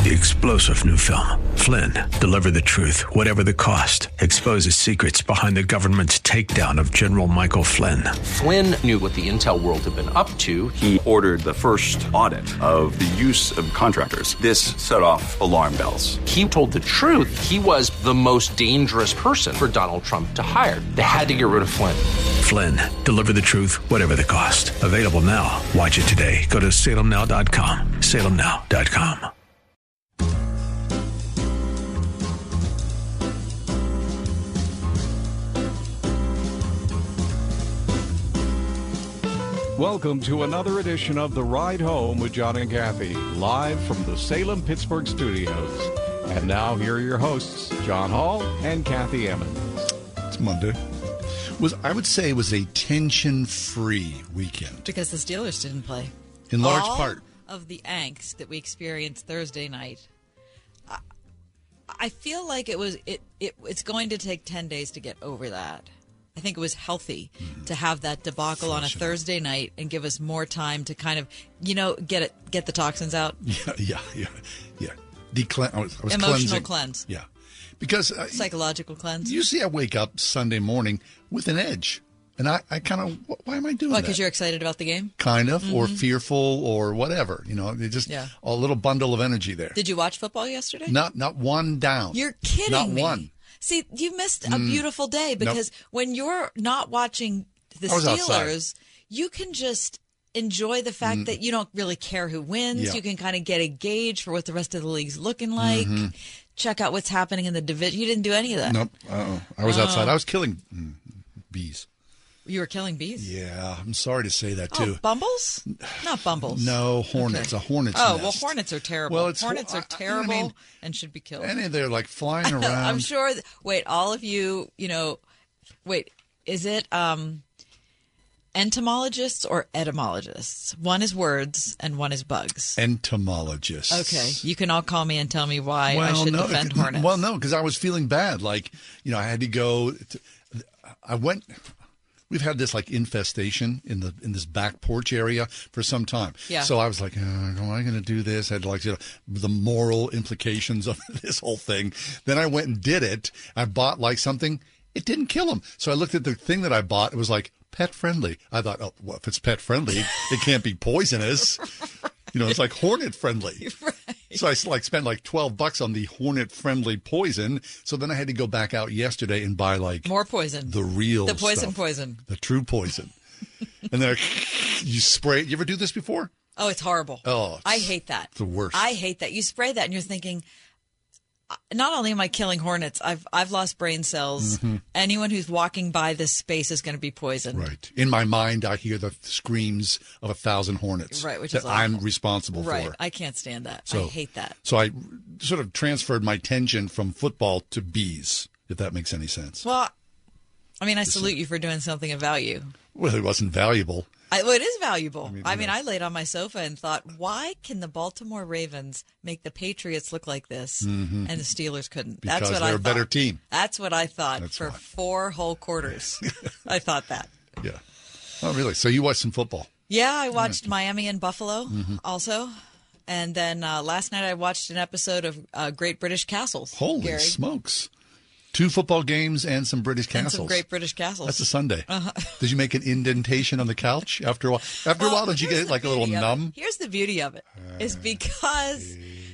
The explosive new film, Flynn, deliver the truth, whatever the cost, exposes secrets behind the government's takedown of General Michael Flynn. Flynn knew what the intel world had been up to. He ordered the first audit of the use of contractors. This set off alarm bells. He told the truth. He was the most dangerous person for Donald Trump to hire. They had to get rid of Flynn. Flynn, deliver the truth, whatever the cost. Available now. Watch it today. Go to salemnow.com. salemnow.com. Welcome to another edition of The Ride Home with John and Kathy, live from the Salem-Pittsburgh studios. And now, here are your hosts, John Hall and Kathy Emmons. It's Monday. I would say it was a tension-free weekend. Because the Steelers didn't play. In large part. All of the angst that we experienced Thursday night, I feel like it's going to take 10 days to get over that. I think it was healthy to have that debacle on a Thursday night and give us more time to kind of, get the toxins out. Yeah. I was Emotional cleansing. cleanse. Yeah. Because psychological cleanse. Usually I wake up Sunday morning with an edge. And I kind of, why am I doing that? Because you're excited about the game? Kind of, or fearful, or whatever. Just a little bundle of energy there. Did you watch football yesterday? Not one down. You're kidding Not me. Not one. See, you missed a beautiful day because when you're not watching the Steelers, you can just enjoy the fact that you don't really care who wins. Yeah. You can kind of get a gauge for what the rest of the league's looking like. Check out what's happening in the division. You didn't do any of that. Nope. I was outside. I was killing bees. You were killing bees? Yeah, I'm sorry to say that, too. Oh, bumbles? Not bumbles. No, hornets. Okay. A hornet's nest. Oh, well, hornets are terrible. Well, hornets are terrible and should be killed. And they're like flying around. I'm sure. Wait, all of you, is it entomologists or etymologists? One is words and one is bugs. Entomologists. Okay. You can all call me and tell me why I should defend hornets. Well, no, because I was feeling bad. I had to go. We've had this infestation in this back porch area for some time. Yeah. So I was like, am I going to do this? I had the moral implications of this whole thing. Then I went and did it. I bought something. It didn't kill them. So I looked at the thing that I bought. It was pet friendly. I thought, well, if it's pet friendly, it can't be poisonous. It's like hornet friendly. Right. So I spent $12 on the hornet friendly poison. So then I had to go back out yesterday and buy more poison. The real The stuff. poison. The true poison. And then you spray it. You ever do this before? Oh, it's horrible. Oh, I hate that. It's the worst. I hate that. You spray that and you're thinking, not only am I killing hornets, I've lost brain cells. Anyone who's walking by this space is going to be poisoned. Right. In my mind, I hear the screams of 1,000 hornets. Right, which that is awful. I'm responsible right. for. I can't stand that. So, I hate that. So I sort of transferred my attention from football to bees, if that makes any sense. Well, I salute you for doing something of value. Well, it wasn't valuable. Well, it is valuable. I laid on my sofa and thought, why can the Baltimore Ravens make the Patriots look like this and the Steelers couldn't? Because That's what they're I a better team. That's what I thought. That's for fine. 4 whole quarters. I thought that. Yeah. Oh, really? So you watched some football? Yeah, I watched Miami and Buffalo also. And then last night I watched an episode of Great British Castles. Holy Gary. smokes. 2 football games and some British castles. And some Great British Castles. That's a Sunday. Did you make an indentation on the couch after a while? After a while, did you get a little numb? Here's the beauty of it, is because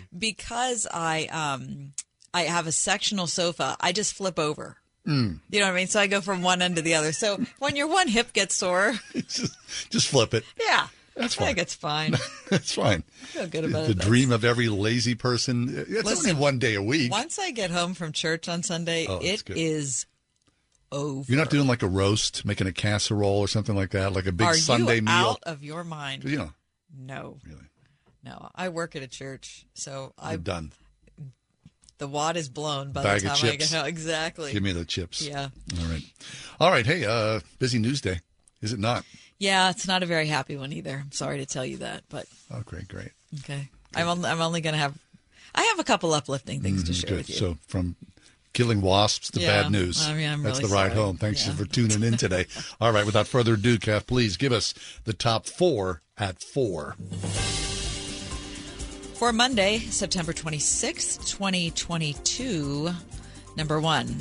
I have a sectional sofa, I just flip over. You know what I mean? So I go from one end to the other. So when your one hip gets sore, just flip it. Yeah. That's fine. I think it's fine. That's fine. I feel good about the it. dream of every lazy person. It's only one day a week. Once I get home from church on Sunday, it is over. You're not doing a roast, making a casserole or something like that, like a big Sunday meal? Are you out of your mind? No. Really? No. I work at a church, so I'm done. The wad is blown by Bag the time of I chips. get home. Exactly. Give me the chips. Yeah. All right. Hey, busy news day. Is it not? Yeah, it's not a very happy one either. I'm sorry to tell you that, but oh, great. Okay, I'm only going to have. I have a couple uplifting things to share with you. So from killing wasps to bad news. I'm That's really the ride sorry. home. Thanks for tuning in today. All right. Without further ado, Kath, please give us the top 4 at 4. For Monday, September 26th, 2022, number 1.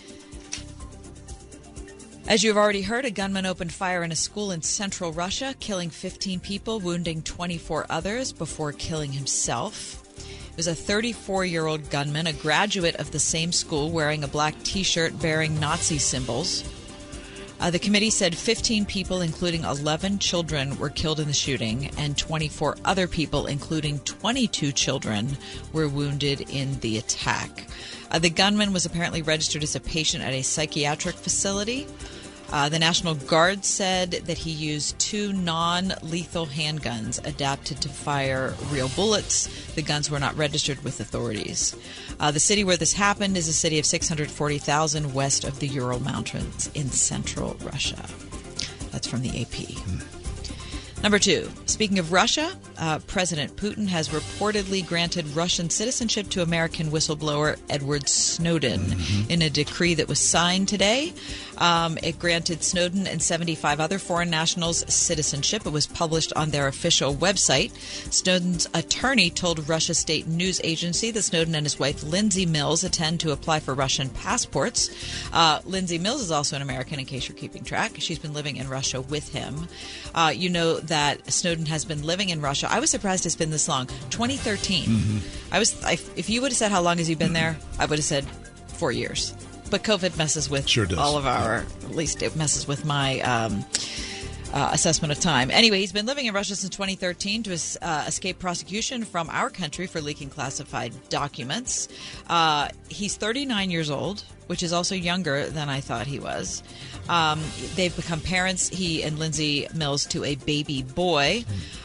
As you've already heard, a gunman opened fire in a school in central Russia, killing 15 people, wounding 24 others before killing himself. It was a 34-year-old gunman, a graduate of the same school, wearing a black T-shirt bearing Nazi symbols. The committee said 15 people, including 11 children, were killed in the shooting, and 24 other people, including 22 children, were wounded in the attack. The gunman was apparently registered as a patient at a psychiatric facility. The National Guard said that he used 2 non-lethal handguns adapted to fire real bullets. The guns were not registered with authorities. The city where this happened is a city of 640,000 west of the Ural Mountains in central Russia. That's from the AP. Number 2, speaking of Russia, President Putin has reportedly granted Russian citizenship to American whistleblower Edward Snowden in a decree that was signed today. It granted Snowden and 75 other foreign nationals citizenship. It was published on their official website. Snowden's attorney told Russia state news agency that Snowden and his wife Lindsay Mills intend to apply for Russian passports. Lindsay Mills is also an American, in case you're keeping track. She's been living in Russia with him. You know that Snowden has been living in Russia. I was surprised it's been this long. 2013. If you would have said how long has he been there, I would have said 4 years. But COVID messes with all of our, at least it messes with my assessment of time. Anyway, he's been living in Russia since 2013 to escape prosecution from our country for leaking classified documents. He's 39 years old, which is also younger than I thought he was. They've become parents, he and Lindsay Mills, to a baby boy.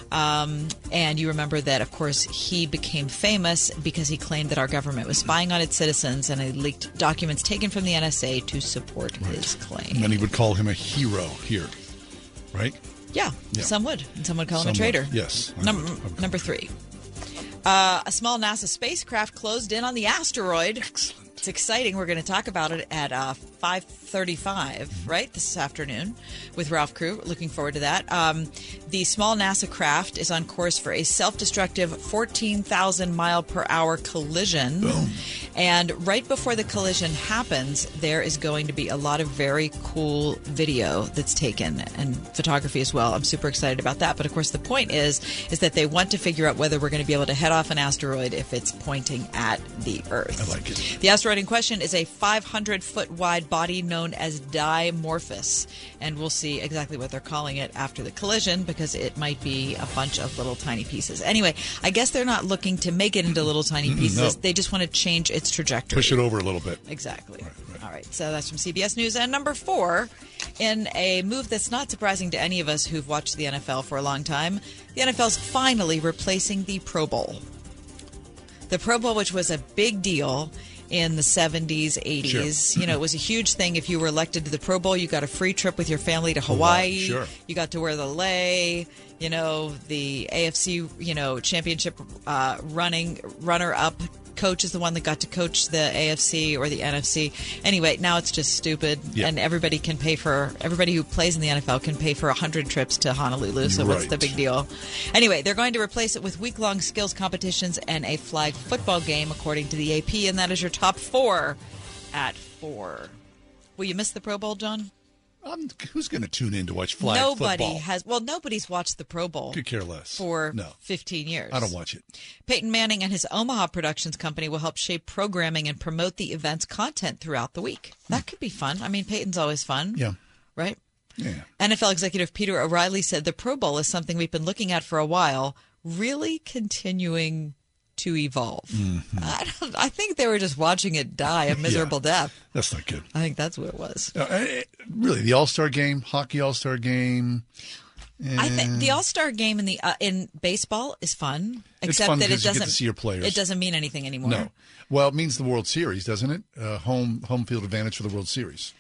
And you remember that, of course, he became famous because he claimed that our government was spying on its citizens, and he leaked documents taken from the NSA to support his claim. Many would call him a hero here, right? Yeah. Some would. And some would call him a traitor. Yes. Number 3. A small NASA spacecraft closed in on the asteroid. Excellent. It's exciting. We're going to talk about it at 5:35, right, this afternoon with Ralph Crew. Looking forward to that. The small NASA craft is on course for a self-destructive 14,000-mile-per-hour collision. Boom. And right before the collision happens, there is going to be a lot of very cool video that's taken, and photography as well. I'm super excited about that. But, of course, the point is that they want to figure out whether we're going to be able to head off an asteroid if it's pointing at the Earth. I like it. The asteroid in question is a 500-foot-wide body known as Dimorphos, and we'll see exactly what they're calling it after the collision, because it might be a bunch of little tiny pieces. Anyway, I guess they're not looking to make it into little tiny pieces. No. They just want to change its trajectory. Push it over a little bit. Exactly. Right. All right, so that's from CBS News. And number 4, in a move that's not surprising to any of us who've watched the NFL for a long time, the NFL's finally replacing the Pro Bowl. The Pro Bowl, which was a big deal in the 70s, 80s. Sure. You know, it was a huge thing. If you were elected to the Pro Bowl, you got a free trip with your family to Hawaii. Sure. You got to wear the lei. You know, the AFC, championship runner-up coach is the one that got to coach the AFC or the NFC. Anyway, now it's just stupid, and everybody who plays in the NFL can pay for 100 trips to Honolulu, so what's the big deal? Anyway, they're going to replace it with week-long skills competitions and a flag football game, according to the AP, and that is your top 4 at 4. Will you miss the Pro Bowl, John? Who's going to tune in to watch flag football? Nobody's watched the Pro Bowl. Could care less. For 15 years. I don't watch it. Peyton Manning and his Omaha Productions company will help shape programming and promote the event's content throughout the week. That could be fun. I mean, Peyton's always fun. Yeah. Right? Yeah. NFL executive Peter O'Reilly said the Pro Bowl is something we've been looking at for a while, really continuing to evolve. Mm-hmm. I think they were just watching it die a miserable death. That's not good. I think that's what it was. Really, the All-Star game, hockey All-Star game. I think the All-Star game in baseball is fun, except fun that it doesn't get to see your players. It doesn't mean anything anymore. No. Well, it means the World Series, doesn't it? Home field advantage for the World Series.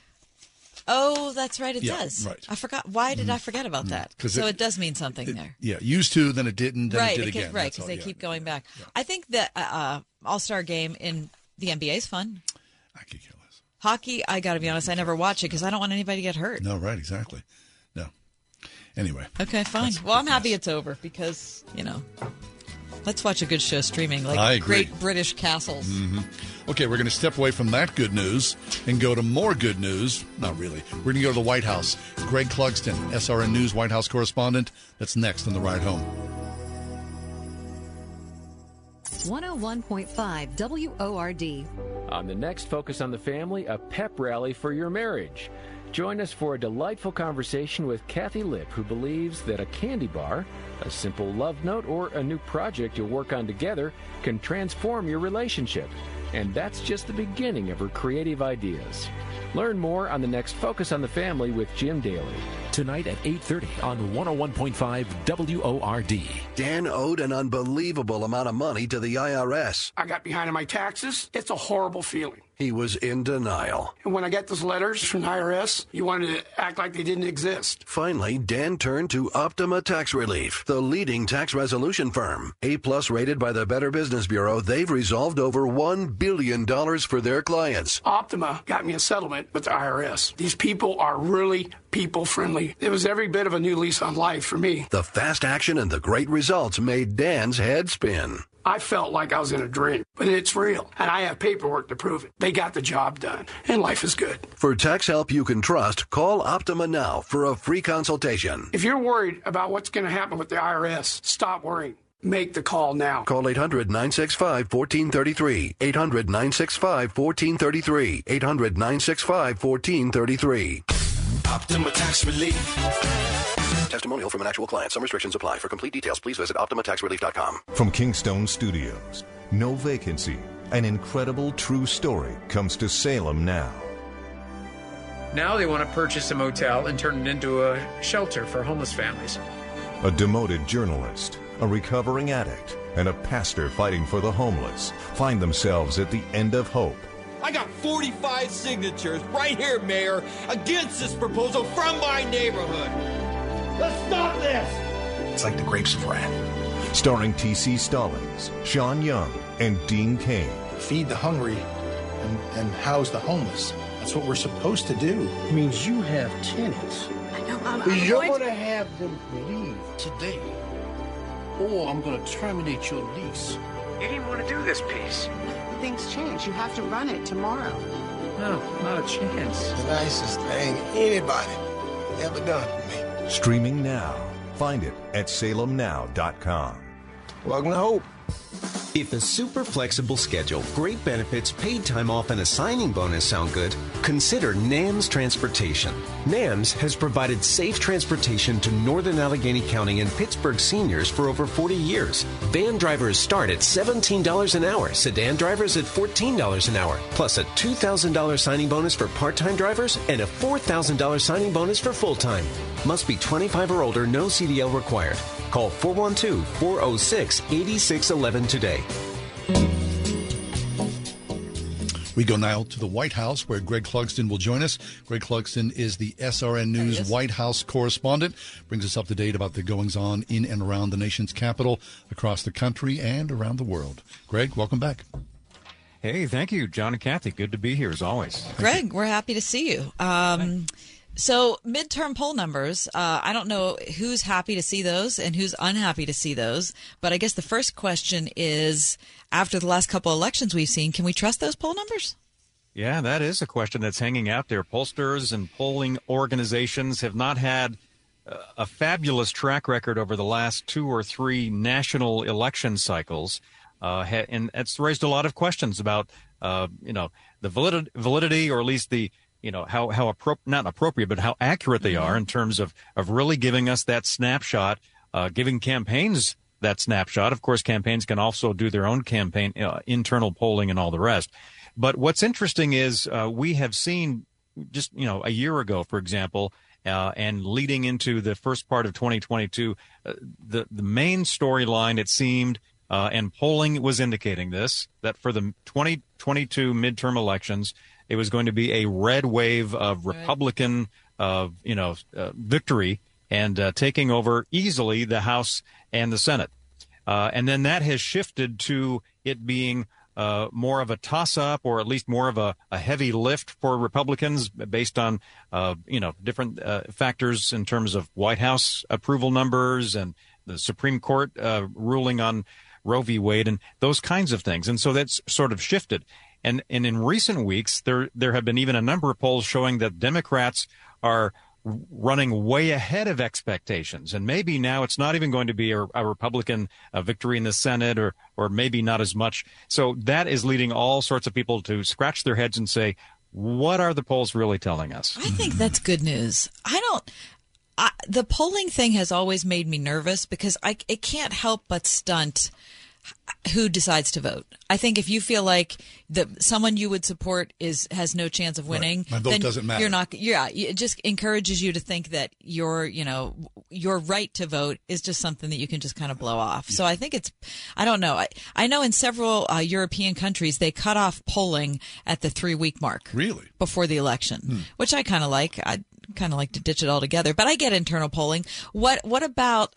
Oh, that's right. It does. Right. I forgot. Why did I forget about that? So it does mean something there. Yeah. Used to, then it didn't, then it did again. Right, because they keep going back. Yeah. I think the All-Star game in the NBA is fun. I could care less. Hockey, I got to be honest, I never watch it because I don't want anybody to get hurt. No, right, exactly. No. Anyway. Okay, fine. Well, I'm happy it's over because, Let's watch a good show streaming, like I agree. Great British Castles. Okay, we're going to step away from that good news and go to more good news. Not really. We're going to go to the White House. Greg Clugston, SRN News White House correspondent. That's next on The Ride Home. 101.5 WORD. On the next Focus on the Family, a pep rally for your marriage. Join us for a delightful conversation with Kathy Lipp, who believes that a candy bar, a simple love note, or a new project you'll work on together can transform your relationship. And that's just the beginning of her creative ideas. Learn more on the next Focus on the Family with Jim Daly. Tonight at 8:30 on 101.5 WORD. Dan owed an unbelievable amount of money to the IRS. I got behind on my taxes. It's a horrible feeling. He was in denial. And when I got those letters from the IRS, you wanted to act like they didn't exist. Finally, Dan turned to Optima Tax Relief, the leading tax resolution firm. A-plus rated by the Better Business Bureau, they've resolved over $1 billion for their clients. Optima got me a settlement with the IRS. These people are really people-friendly. It was every bit of a new lease on life for me. The fast action and the great results made Dan's head spin. I felt like I was in a dream, but it's real, and I have paperwork to prove it. They got the job done, and life is good. For tax help you can trust, call Optima now for a free consultation. If you're worried about what's going to happen with the IRS, stop worrying. Make the call now. Call 800-965-1433. 800-965-1433. 800-965-1433. Optima Tax Relief. Testimonial from an actual client. Some restrictions apply. For complete details, please visit OptimaTaxRelief.com. From Kingstone Studios, no vacancy. An incredible true story comes to Salem now. Now they want to purchase a motel and turn it into a shelter for homeless families. A demoted journalist, a recovering addict, and a pastor fighting for the homeless find themselves at the end of hope. I got 45 signatures right here, Mayor, against this proposal from my neighborhood. Let's stop this! It's like the grapes of wrath. Starring T.C. Stallings, Sean Young, and Dean Cain. Feed the hungry and house the homeless. That's what we're supposed to do. It means you have tenants. I know, You're going to have them leave today, or I'm going to terminate your lease. You didn't want to do this piece. Things change. You have to run it tomorrow. No, not a chance. The nicest thing anybody ever done for me. Streaming now. Find it at salemnow.com. Welcome to Hope. If a super flexible schedule, great benefits, paid time off, and a signing bonus sound good, consider NAMS Transportation. NAMS has provided safe transportation to Northern Allegheny County and Pittsburgh seniors for over 40 years. Van drivers start at $17 an hour, sedan drivers at $14 an hour, plus a $2,000 signing bonus for part-time drivers and a $4,000 signing bonus for full-time. Must be 25 or older, no CDL required. Call 412-406-8611 today. We go now to the White House, where Greg Clugston will join us. Greg Clugston is the SRN News White House correspondent. Brings us up to date about the goings-on in and around the nation's capital, across the country, and around the world. Greg, welcome back. Hey, thank you, John and Kathy. Good to be here, as always. Greg, we're happy to see you. So midterm poll numbers, I don't know who's happy to see those and who's unhappy to see those. But I guess the first question is, after the last couple elections we've seen, can we trust those poll numbers? Yeah, that is a question that's hanging out there. Pollsters and polling organizations have not had a fabulous track record over the last 2 or 3 national election cycles. And it's raised a lot of questions about, the validity, or at least the, how not appropriate, but how accurate they are in terms of really giving us that snapshot, giving campaigns that snapshot. Of course, campaigns can also do their own campaign, internal polling and all the rest. But what's interesting is we have seen just, a year ago, for example, and leading into the first part of 2022, the main storyline, it seemed, and polling was indicating this, that for the 2022 midterm elections, it was going to be a red wave of Republican, victory and taking over easily the House and the Senate. And then that has shifted to it being more of a toss-up, or at least more of a heavy lift for Republicans based on, different factors in terms of White House approval numbers and the Supreme Court ruling on Roe v. Wade and those kinds of things. And so that's sort of shifted. And in recent weeks, there have been even a number of polls showing that Democrats are running way ahead of expectations. And maybe now it's not even going to be a Republican victory in the Senate or maybe not as much. So that is leading all sorts of people to scratch their heads and say, what are the polls really telling us? I think that's good news. The polling thing has always made me nervous because it can't help but stunt who decides to vote. I think if you feel like someone you would support has no chance of winning, right. My vote then doesn't matter. You're not. Yeah, it just encourages you to think that your right to vote is just something that you can just kind of blow off. Yeah. So I think I don't know. I know in several European countries they cut off polling at the 3-week mark. Really? Before the election, which I kind of like. I kind of like to ditch it altogether, but I get internal polling. What about?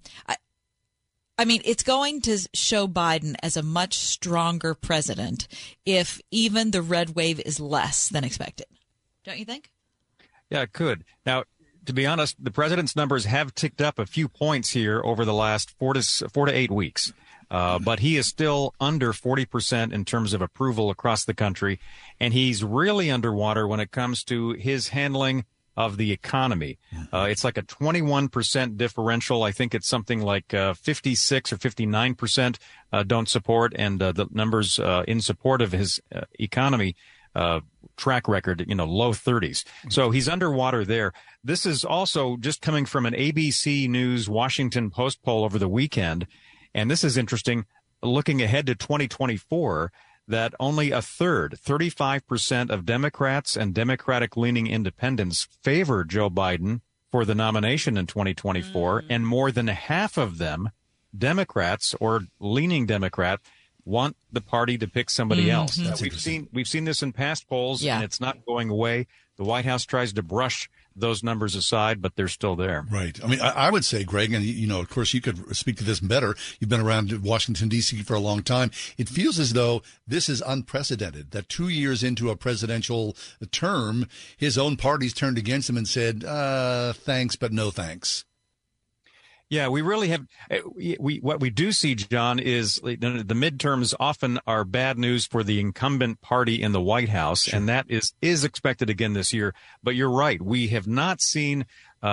I mean, it's going to show Biden as a much stronger president if even the red wave is less than expected. Don't you think? Yeah, it could. Now, to be honest, the president's numbers have ticked up a few points here over the last 4 to 8 weeks. But he is still under 40% in terms of approval across the country. And he's really underwater when it comes to his handling of the economy. It's like a 21% differential. I think it's something like 56 or 59% don't support, and the numbers in support of his economy track record, low 30s. So he's underwater there. This is also just coming from an ABC News Washington Post poll over the weekend, and this is interesting. Looking ahead to 2024, that only a third, 35% of Democrats and Democratic-leaning independents favor Joe Biden for the nomination in 2024, and more than half of them, Democrats or leaning Democrat, want the party to pick somebody else. We've seen this in past polls, and it's not going away. The White House tries to brush those numbers aside, but they're still there. Right. I mean, I would say, Greg, and, of course, you could speak to this better. You've been around Washington, D.C. for a long time. It feels as though this is unprecedented, that 2 years into a presidential term, his own party's turned against him and said, thanks, but no thanks. Yeah, we really have. What we do see, John, is the midterms often are bad news for the incumbent party in the White House, and that is expected again this year. But you're right; we have not seen,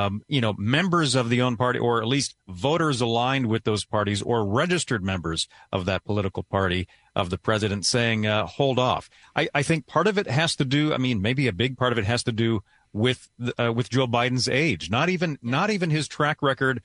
members of the own party, or at least voters aligned with those parties, or registered members of that political party of the president, saying, "Hold off." I think part of it has to do. I mean, maybe a big part of it has to do with Joe Biden's age, not even his track record,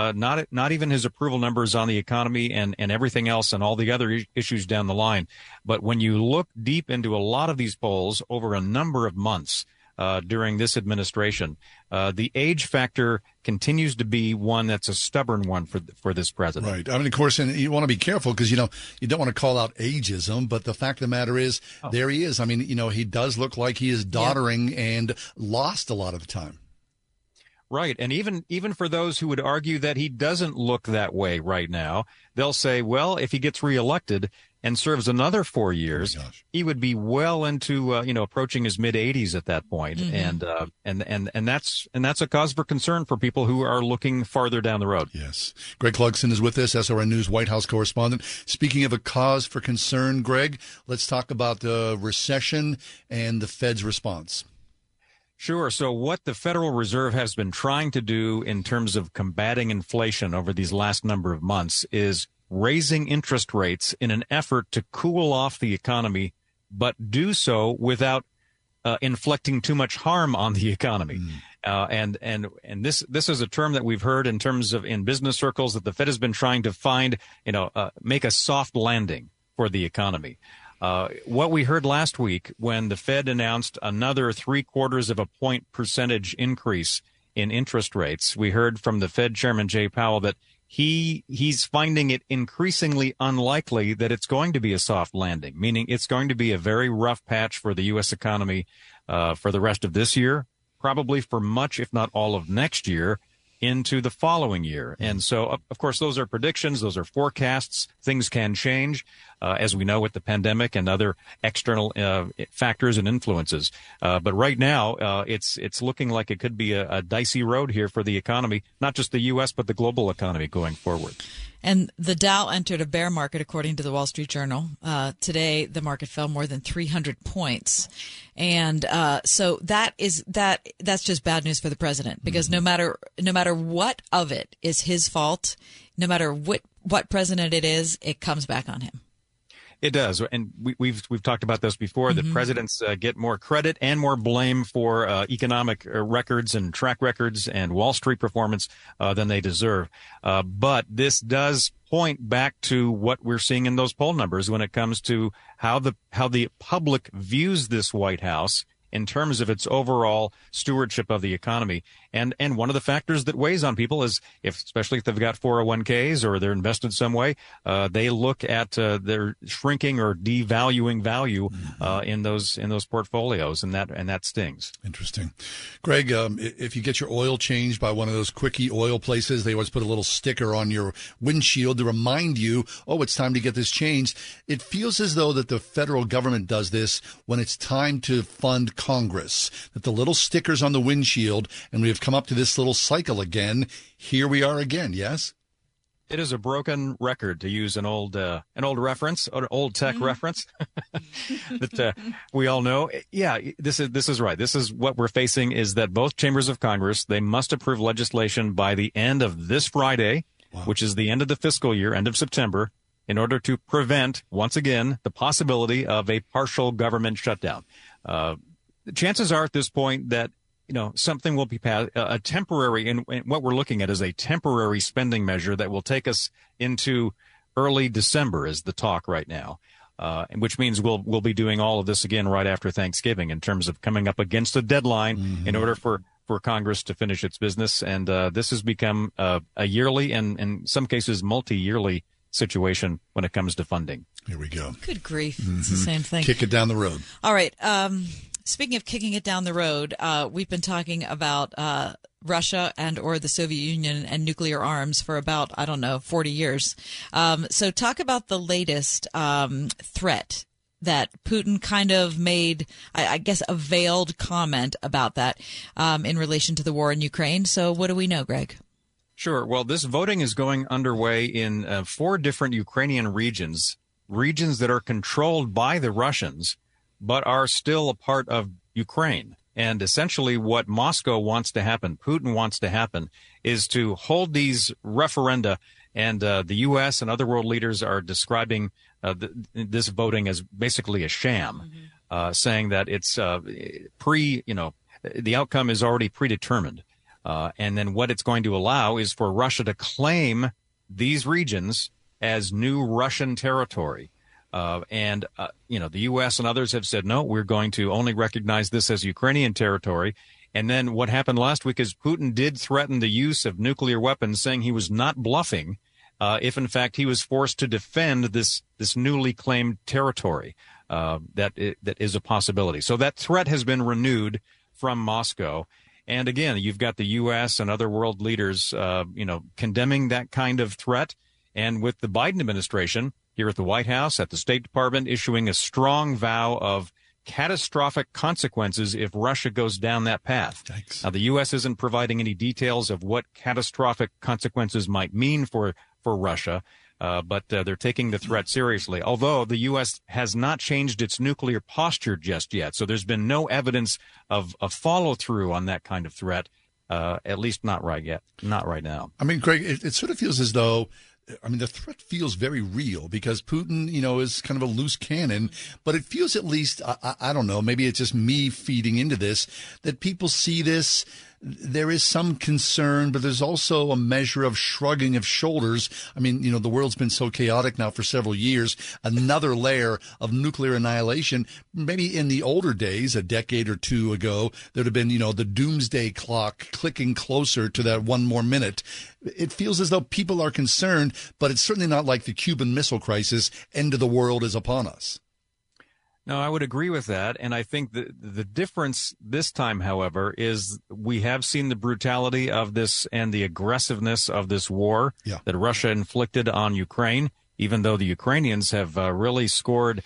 not even his approval numbers on the economy and everything else and all the other issues down the line. But when you look deep into a lot of these polls over a number of months during this administration, the age factor continues to be one that's a stubborn one for this president. Right. I mean, of course, and you want to be careful because, you don't want to call out ageism, but the fact of the matter is there he is. I mean, he does look like he is doddering and lost a lot of the time. Right. And even for those who would argue that he doesn't look that way right now, they'll say, well, if he gets reelected and serves another 4 years, he would be well into, approaching his mid-80s at that point. Mm-hmm. And that's a cause for concern for people who are looking farther down the road. Yes. Greg Clugston is with us, SRN News White House correspondent. Speaking of a cause for concern, Greg, let's talk about the recession and the Fed's response. Sure. So what the Federal Reserve has been trying to do in terms of combating inflation over these last number of months is raising interest rates in an effort to cool off the economy, but do so without inflicting too much harm on the economy. And this is a term that we've heard in terms of in business circles that the Fed has been trying to find, make a soft landing for the economy. What we heard last week when the Fed announced another 0.75 point percentage increase in interest rates, we heard from the Fed Chairman Jay Powell that he's finding it increasingly unlikely that it's going to be a soft landing, meaning it's going to be a very rough patch for the U.S. economy for the rest of this year, probably for much, if not all of next year, into the following year. And so, of course, those are predictions. Those are forecasts. Things can change. as we know, with the pandemic and other external factors and influences. But right now, it's looking like it could be a dicey road here for the economy, not just the U.S., but the global economy going forward. And the Dow entered a bear market, according to the Wall Street Journal. Today, the market fell more than 300 points. And so that's just bad news for the president, because no matter what of it is his fault, no matter what president it is, it comes back on him. It does, and we've talked about this before. The presidents get more credit and more blame for economic records and track records and Wall Street performance than they deserve. But this does point back to what we're seeing in those poll numbers when it comes to how the public views this White House in terms of its overall stewardship of the economy. And one of the factors that weighs on people is, especially if they've got 401ks or they're invested some way, they look at their shrinking or devaluing value in those portfolios, and that stings. Interesting. Greg, if you get your oil changed by one of those quickie oil places, they always put a little sticker on your windshield to remind you, oh, it's time to get this changed. It feels as though that the federal government does this when it's time to fund Congress, that the little stickers on the windshield, and we have come up to this little cycle again. Here we are again, yes? It is a broken record, to use an old reference, an old tech reference that we all know. Yeah, this is right. This is what we're facing, is that both chambers of Congress, they must approve legislation by the end of this Friday, which is the end of the fiscal year, end of September, in order to prevent, once again, the possibility of a partial government shutdown. The chances are at this point that something will be passed, a temporary, and what we're looking at is a temporary spending measure that will take us into early December is the talk right now, which means we'll be doing all of this again right after Thanksgiving in terms of coming up against a deadline in order for Congress to finish its business. And this has become a yearly and in some cases multi-yearly situation when it comes to funding. Here we go. Good grief. It's the same thing. Kick it down the road. All right. Speaking of kicking it down the road, we've been talking about Russia and or the Soviet Union and nuclear arms for about, 40 years. So talk about the latest threat that Putin kind of made, I guess, a veiled comment about that in relation to the war in Ukraine. So what do we know, Greg? Sure. Well, this voting is going underway in 4 different Ukrainian regions that are controlled by the Russians, but are still a part of Ukraine. And essentially what Moscow wants to happen, Putin wants to happen, is to hold these referenda. And the U.S. and other world leaders are describing this voting as basically a sham, saying that it's the outcome is already predetermined. And then what it's going to allow is for Russia to claim these regions as new Russian territory. The U.S. and others have said, no, we're going to only recognize this as Ukrainian territory. And then what happened last week is Putin did threaten the use of nuclear weapons, saying he was not bluffing if, in fact, he was forced to defend this newly claimed territory. That is a possibility. So that threat has been renewed from Moscow. And again, you've got the U.S. and other world leaders, condemning that kind of threat. And with the Biden administration here at the White House, at the State Department, issuing a strong vow of catastrophic consequences if Russia goes down that path. Thanks. Now, the U.S. isn't providing any details of what catastrophic consequences might mean for Russia, but they're taking the threat seriously, although the U.S. has not changed its nuclear posture just yet. So there's been no evidence of follow-through on that kind of threat, at least not right yet, not right now. I mean, Greg, it sort of feels as though, the threat feels very real because Putin, is kind of a loose cannon, but it feels at least, I don't know, maybe it's just me feeding into this, that people see this. There is some concern, but there's also a measure of shrugging of shoulders. I mean, the world's been so chaotic now for several years. Another layer of nuclear annihilation. Maybe in the older days, a decade or two ago, there'd have been, the doomsday clock clicking closer to that one more minute. It feels as though people are concerned, but it's certainly not like the Cuban Missile Crisis. End of the world is upon us. No, I would agree with that. And I think the difference this time, however, is we have seen the brutality of this and the aggressiveness of this war that Russia inflicted on Ukraine. even though the Ukrainians have really scored,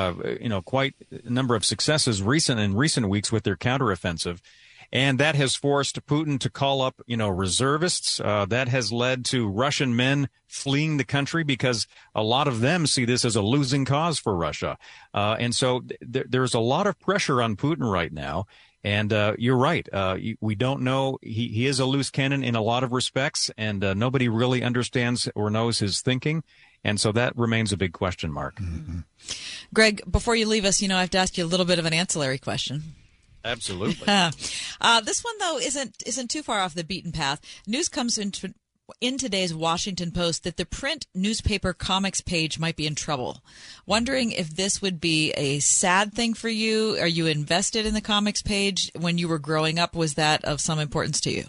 quite a number of successes in recent weeks with their counteroffensive. And that has forced Putin to call up, reservists. That has led to Russian men fleeing the country because a lot of them see this as a losing cause for Russia. And so there's a lot of pressure on Putin right now. And you're right. We don't know. He is a loose cannon in a lot of respects, and nobody really understands or knows his thinking. And so that remains a big question mark. Mm-hmm. Greg, before you leave us, I have to ask you a little bit of an ancillary question. Absolutely. This one, though, isn't too far off the beaten path. News comes in today's Washington Post that the print newspaper comics page might be in trouble. Wondering if this would be a sad thing for you. Are you invested in the comics page? When you were growing up, was that of some importance to you?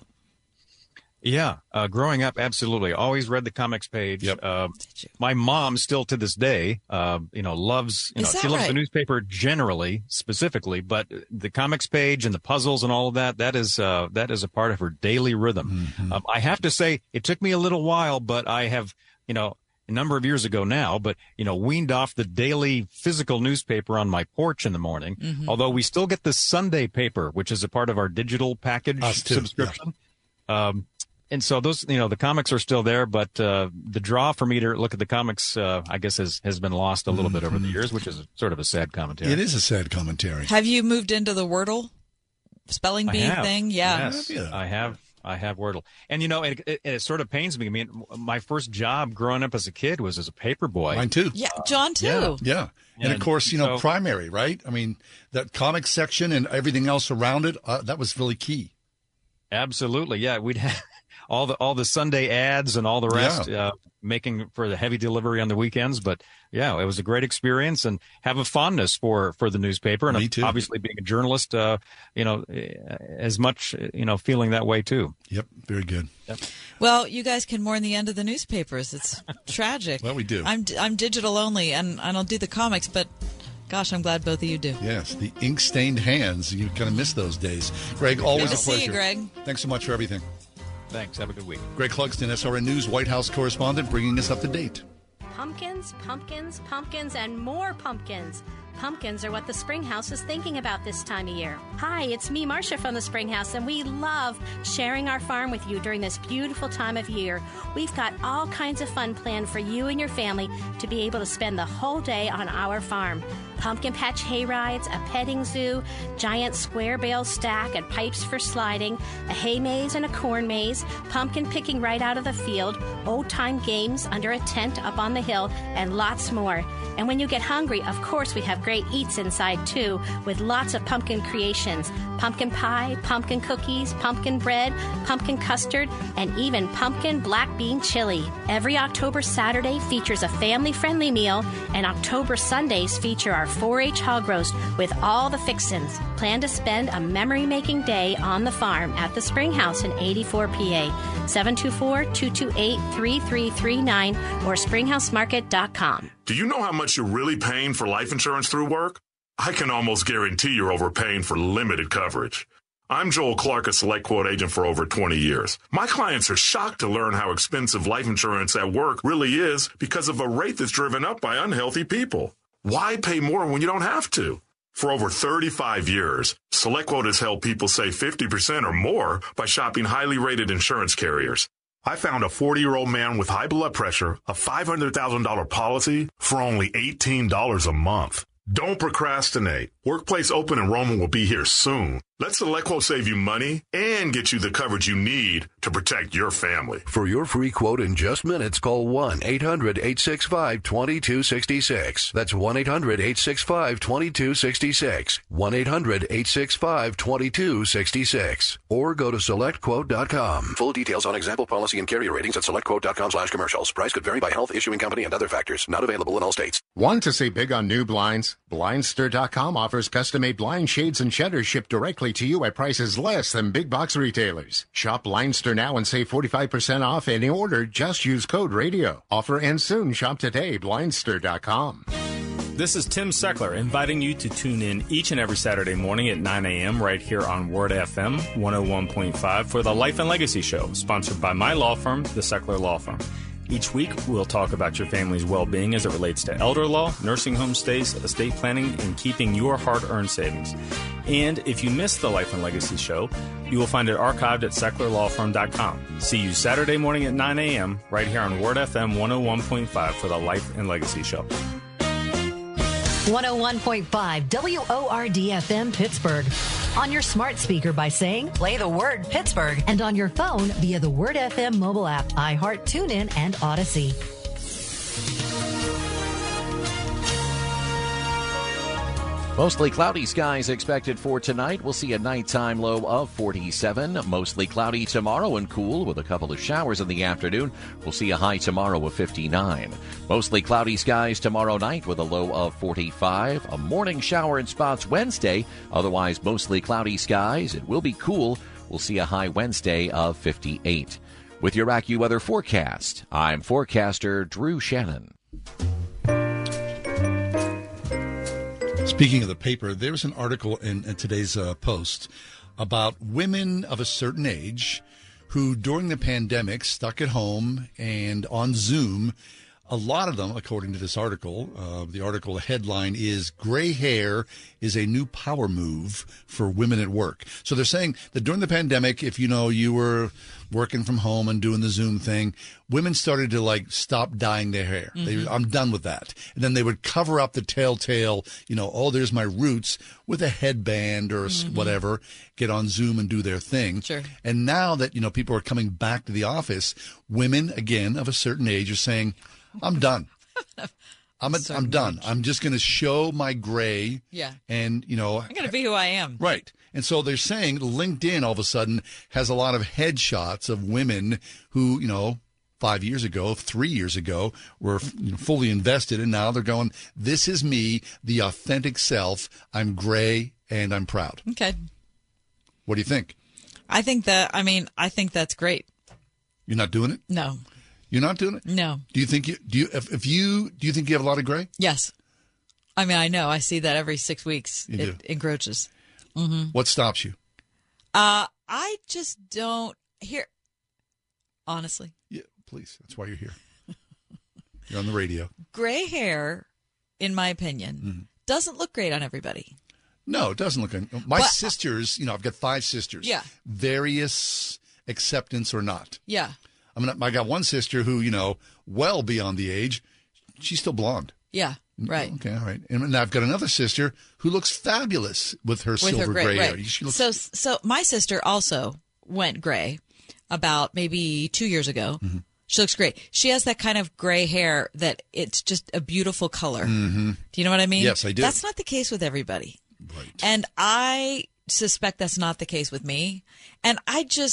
Yeah, growing up, absolutely. Always read the comics page. Yep. My mom still to this day, loves, she loves the newspaper generally, specifically, but the comics page and the puzzles and all of that is a part of her daily rhythm. Mm-hmm. I have to say it took me a little while, but I have, a number of years ago now, but, weaned off the daily physical newspaper on my porch in the morning. Mm-hmm. Although we still get the Sunday paper, which is a part of our digital package subscription. Yeah. And so those, the comics are still there, but the draw for me to look at the comics, I guess, has been lost a little bit over the years, which is sort of a sad commentary. It is a sad commentary. Have you moved into the Wordle spelling bee thing? Yeah. Yes, I have Wordle. And, it sort of pains me. I mean, my first job growing up as a kid was as a paper boy. Mine too. Yeah, John too. Yeah. And of course, primary, right? I mean, that comics section and everything else around it, that was really key. Absolutely. Yeah. We'd have all the Sunday ads and all the rest, making for the heavy delivery on the weekends. But yeah, it was a great experience and have a fondness for the newspaper. And Me too. Obviously being a journalist, as much, feeling that way too. Yep. Very good. Yep. Well, you guys can mourn the end of the newspapers. It's tragic. Well, we do. I'm digital only and I don't do the comics, but gosh, I'm glad both of you do. Yes, the ink-stained hands. You kind of miss those days. Greg, always good to a pleasure. See you, Greg. Thanks so much for everything. Thanks. Have a good week. Greg Clugston, SRN News White House correspondent, bringing us up to date. Pumpkins, pumpkins, pumpkins, and more pumpkins. Pumpkins are what the Springhouse is thinking about this time of year. Hi, it's me, Marcia, from the Springhouse, and we love sharing our farm with you during this beautiful time of year. We've got all kinds of fun planned for you and your family to be able to spend the whole day on our farm. Pumpkin patch hay rides, a petting zoo, giant square bale stack and pipes for sliding, a hay maze and a corn maze, pumpkin picking right out of the field, old-time games under a tent up on the hill, and lots more. And when you get hungry, of course, we have great eats inside, too, with lots of pumpkin creations. Pumpkin pie, pumpkin cookies, pumpkin bread, pumpkin custard, and even pumpkin black bean chili. Every October Saturday features a family-friendly meal, and October Sundays feature our 4-H hog roast with all the fixins. Plan to spend a memory-making day on the farm at the Springhouse in 84 PA. 724-228-3339 or springhousemarket.com. Do you know how much you're really paying for life insurance through work? I can almost guarantee you're overpaying for limited coverage. I'm Joel Clark, a Select Quote agent for over 20 years. My clients are shocked to learn how expensive life insurance at work really is because of a rate that's driven up by unhealthy people. Why pay more when you don't have to? For over 35 years, SelectQuote has helped people save 50% or more by shopping highly rated insurance carriers. I found a 40-year-old man with high blood pressure, a $500,000 policy for only $18 a month. Don't procrastinate. Workplace open enrollment will be here soon. Let SelectQuote save you money and get you the coverage you need to protect your family. For your free quote in just minutes, call 1-800-865-2266. That's 1-800-865-2266. 1-800-865-2266. Or go to SelectQuote.com. Full details on example policy and carrier ratings at SelectQuote.com/commercials. Price could vary by health, issuing company, and other factors. Not available in all states. Want to save big on new blinds? Blindster.com offers custom-made blind shades and shutters shipped directly to you at prices less than big box retailers. Shop Blindster now and save 45% off any order. Just use code RADIO. Offer ends soon. Shop today. Blindster.com. This is Tim Seckler inviting you to tune in each and every Saturday morning at 9 a.m. right here on Word FM 101.5 for the Life and Legacy Show, sponsored by my law firm, the Seckler Law Firm. Each week, we'll talk about your family's well-being as it relates to elder law, nursing home stays, estate planning, and keeping your hard-earned savings. And if you missed the Life and Legacy show, you will find it archived at SecklerLawFirm.com. See you Saturday morning at 9 a.m. right here on Word FM 101.5 for the Life and Legacy show. 101.5 WORD-FM Pittsburgh. On your smart speaker by saying, play the word Pittsburgh. And on your phone via the Word FM mobile app, iHeart, TuneIn, and Odyssey. Mostly cloudy skies expected for tonight. We'll see a nighttime low of 47. Mostly cloudy tomorrow and cool with a couple of showers in the afternoon. We'll see a high tomorrow of 59. Mostly cloudy skies tomorrow night with a low of 45. A morning shower in spots Wednesday. Otherwise, mostly cloudy skies. It will be cool. We'll see a high Wednesday of 58. With your AccuWeather forecast, I'm forecaster Drew Shannon. Speaking of the paper, there was an article in today's Post about women of a certain age who, during the pandemic, stuck at home and on Zoom. A lot of them, according to this article, the headline is "Gray Hair is a New Power Move for Women at Work." So they're saying that during the pandemic, if you were working from home and doing the Zoom thing, women started to stop dyeing their hair. I'm done with that. And then they would cover up the telltale, oh, there's my roots with a headband or whatever, get on Zoom and do their thing. Sure. And now that, people are coming back to the office, women, again, of a certain age are saying, I'm done. I'm done. I'm just going to show my gray. Yeah. And, I'm going to be who I am. Right. And so they're saying LinkedIn all of a sudden has a lot of headshots of women who, 5 years ago, 3 years ago, were fully invested. And now they're going, this is me, the authentic self. I'm gray and I'm proud. Okay. What do you think? I think that's great. You're not doing it? No. You're not doing it? No. Do you think do you think you have a lot of gray? Yes. I know. I see that every 6 weeks. You it encroaches. What stops you? I just don't hear. Honestly. Yeah, please. That's why you're here. You're on the radio. Gray hair, in my opinion, doesn't look great on everybody. No, it doesn't look good. My sisters, I've got 5 sisters. Yeah. Various acceptance or not. Yeah. I got one sister who, well beyond the age, she's still blonde. Yeah, right. Okay, all right. And I've got another sister who looks fabulous with her silver gray hair. Right. She looks... So my sister also went gray about maybe 2 years ago. She looks great. She has that kind of gray hair that it's just a beautiful color. Do you know what I mean? Yes, I do. That's not the case with everybody. Right. And I suspect that's not the case with me. And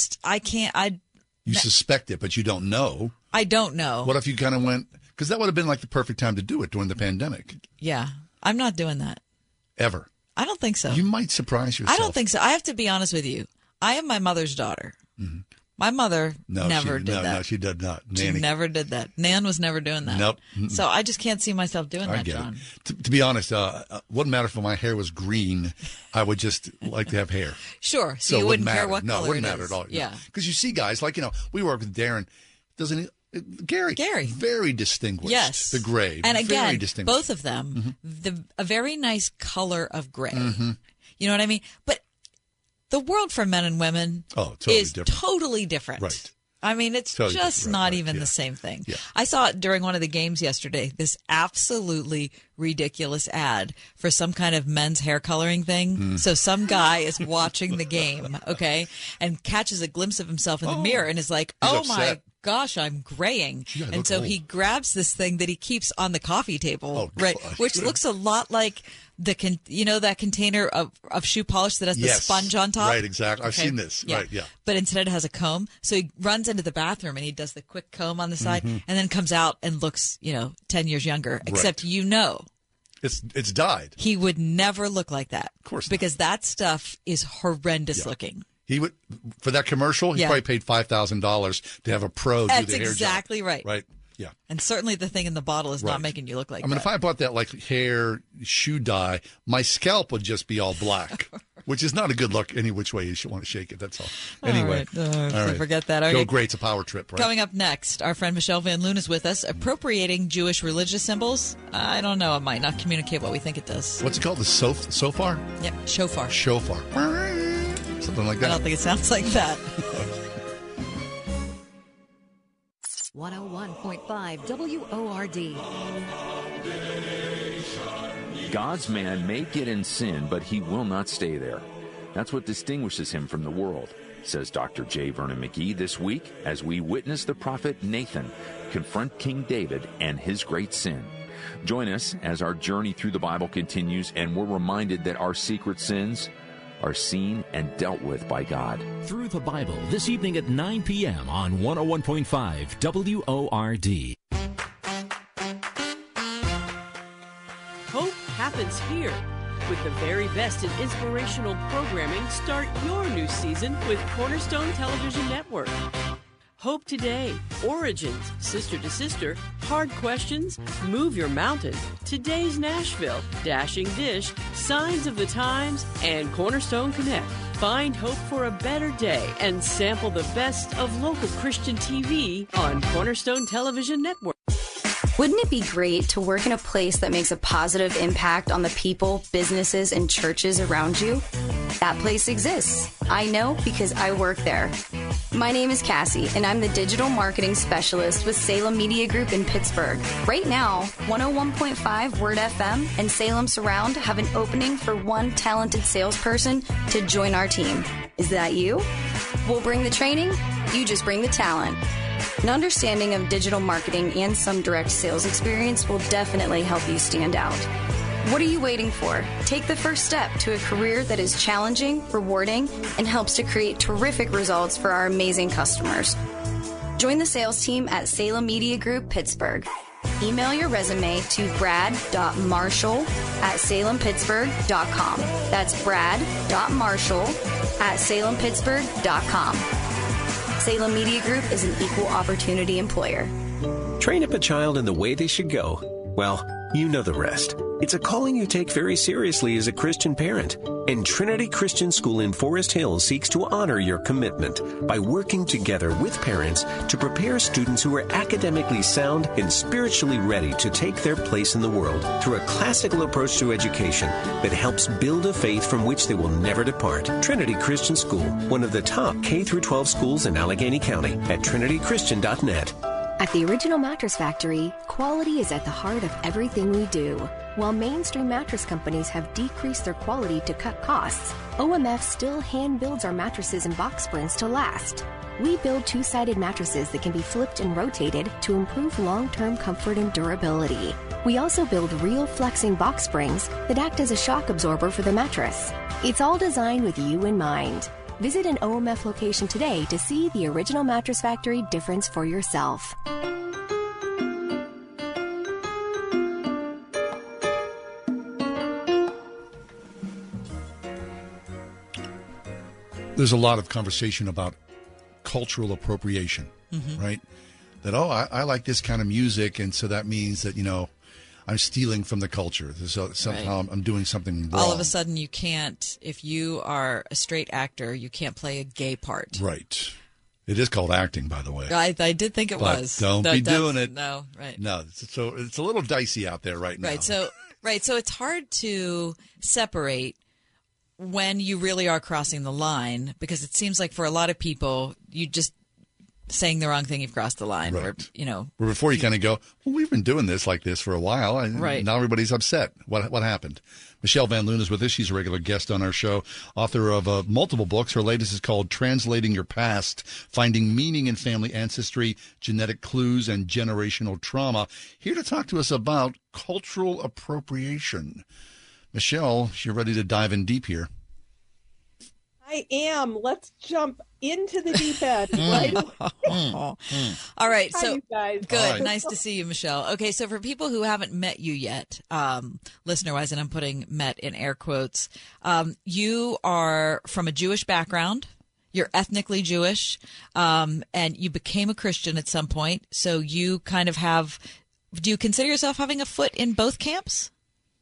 You suspect it, but you don't know. I don't know. What if you kind of went, because that would have been the perfect time to do it during the pandemic. Yeah. I'm not doing that. Ever. I don't think so. You might surprise yourself. I don't think so. I have to be honest with you. I am my mother's daughter. My mother never did that. No, she did not. She never did that. Nan was never doing that. Nope. So I just can't see myself doing that, John. To be honest, wouldn't matter if my hair was green. I would just like to have hair. Sure. So you wouldn't care what color it is. No, it wouldn't matter at all. Yeah. Because you see guys we work with Darren. Doesn't he? Gary. Very distinguished. Yes. The gray. And again, very distinguished. both of them, a very nice color of gray. You know what I mean? But the world for men and women is totally different. Right. It's totally just not even the same thing. Yeah. I saw it during one of the games yesterday, this absolutely ridiculous ad for some kind of men's hair coloring thing. So some guy is watching the game, okay, and catches a glimpse of himself in the mirror and is like, oh my gosh, I'm graying. And so he grabs this thing that he keeps on the coffee table, which looks a lot like that container of shoe polish that has the sponge on top. Right, exactly. I've seen this. Yeah. Right, yeah. But instead it has a comb. So he runs into the bathroom and he does the quick comb on the side and then comes out and looks, 10 years younger. Except it's dyed. He would never look like that. Of course not. Because that stuff is horrendous looking. He would, for that commercial, he probably paid $5,000 to have a pro do the hair job. That's exactly right. Right. Yeah. And certainly the thing in the bottle is not making you look like that. If I bought that hair shoe dye, my scalp would just be all black. Which is not a good look any which way you should want to shake it. That's all. Anyway. All right. Forget that. Go Okay. Great's a power trip, right? Coming up next, our friend Michelle Van Loon is with us. Appropriating Jewish religious symbols. I don't know. It might not communicate what we think it does. What's it called? The shofar? Yep, shofar. Shofar. Something like that. I don't think it sounds like that. 101.5 WORD. God's man may get in sin, but he will not stay there. That's what distinguishes him from the world, says Dr. J. Vernon McGee this week as we witness the prophet Nathan confront King David and his great sin. Join us as our journey through the Bible continues, and we're reminded that our secret sins are seen and dealt with by God. Through the Bible, this evening at 9 p.m. on 101.5 WORD. Hope happens here. With the very best in inspirational programming, start your new season with Cornerstone Television Network. Hope Today, Origins, Sister to Sister, Hard Questions, Move Your Mountain, Today's Nashville, Dashing Dish, Signs of the Times, and Cornerstone Connect. Find hope for a better day and sample the best of local Christian TV on Cornerstone Television Network. Wouldn't it be great to work in a place that makes a positive impact on the people, businesses, and churches around you? That place exists. I know because I work there. My name is Cassie, and I'm the digital marketing specialist with Salem Media Group in Pittsburgh. Right now, 101.5 Word FM and Salem Surround have an opening for one talented salesperson to join our team. Is that you? We'll bring the training. You just bring the talent. An understanding of digital marketing and some direct sales experience will definitely help you stand out. What are you waiting for? Take the first step to a career that is challenging, rewarding, and helps to create terrific results for our amazing customers. Join the sales team at Salem Media Group, Pittsburgh. Email your resume to brad.marshall@salempittsburgh.com. That's brad.marshall@salempittsburgh.com. Salem Media Group is an equal opportunity employer. Train up a child in the way they should go. Well, you know the rest. It's a calling you take very seriously as a Christian parent. And Trinity Christian School in Forest Hills seeks to honor your commitment by working together with parents to prepare students who are academically sound and spiritually ready to take their place in the world through a classical approach to education that helps build a faith from which they will never depart. Trinity Christian School, one of the top K-12 schools in Allegheny County, at trinitychristian.net. At the Original Mattress Factory, quality is at the heart of everything we do. While mainstream mattress companies have decreased their quality to cut costs, OMF still hand builds our mattresses and box springs to last. We build two-sided mattresses that can be flipped and rotated to improve long-term comfort and durability. We also build real flexing box springs that act as a shock absorber for the mattress. It's all designed with you in mind. Visit an OMF location today to see the Original Mattress Factory difference for yourself. There's a lot of conversation about cultural appropriation, right? That, I like this kind of music, and so that means that, I'm stealing from the culture. So somehow I'm doing something wrong. All of a sudden, you can't, if you are a straight actor, you can't play a gay part. Right. It is called acting, by the way. I did think it But was. Don't be doing it. No, right. No, so it's a little dicey out there right now. Right. So it's hard to separate when you really are crossing the line, because it seems like for a lot of people, you just saying the wrong thing, you've crossed the line. Right. Or, Well, before you kind of go, well, we've been doing this like this for a while. And Right. Now everybody's upset. What happened? Michelle Van Loon is with us. She's a regular guest on our show, author of multiple books. Her latest is called Translating Your Past, Finding Meaning in Family Ancestry, Genetic Clues, and Generational Trauma. Here to talk to us about cultural appropriation. Michelle, you're ready to dive in deep here. I am. Let's jump into the deep end right away. All right. Hi, So you guys. good. All right. Nice to see you, Michelle. Okay. So for people who haven't met you yet, listener wise, and I'm putting met in air quotes, you are from a Jewish background. You're ethnically Jewish, and you became a Christian at some point. So you kind of do you consider yourself having a foot in both camps?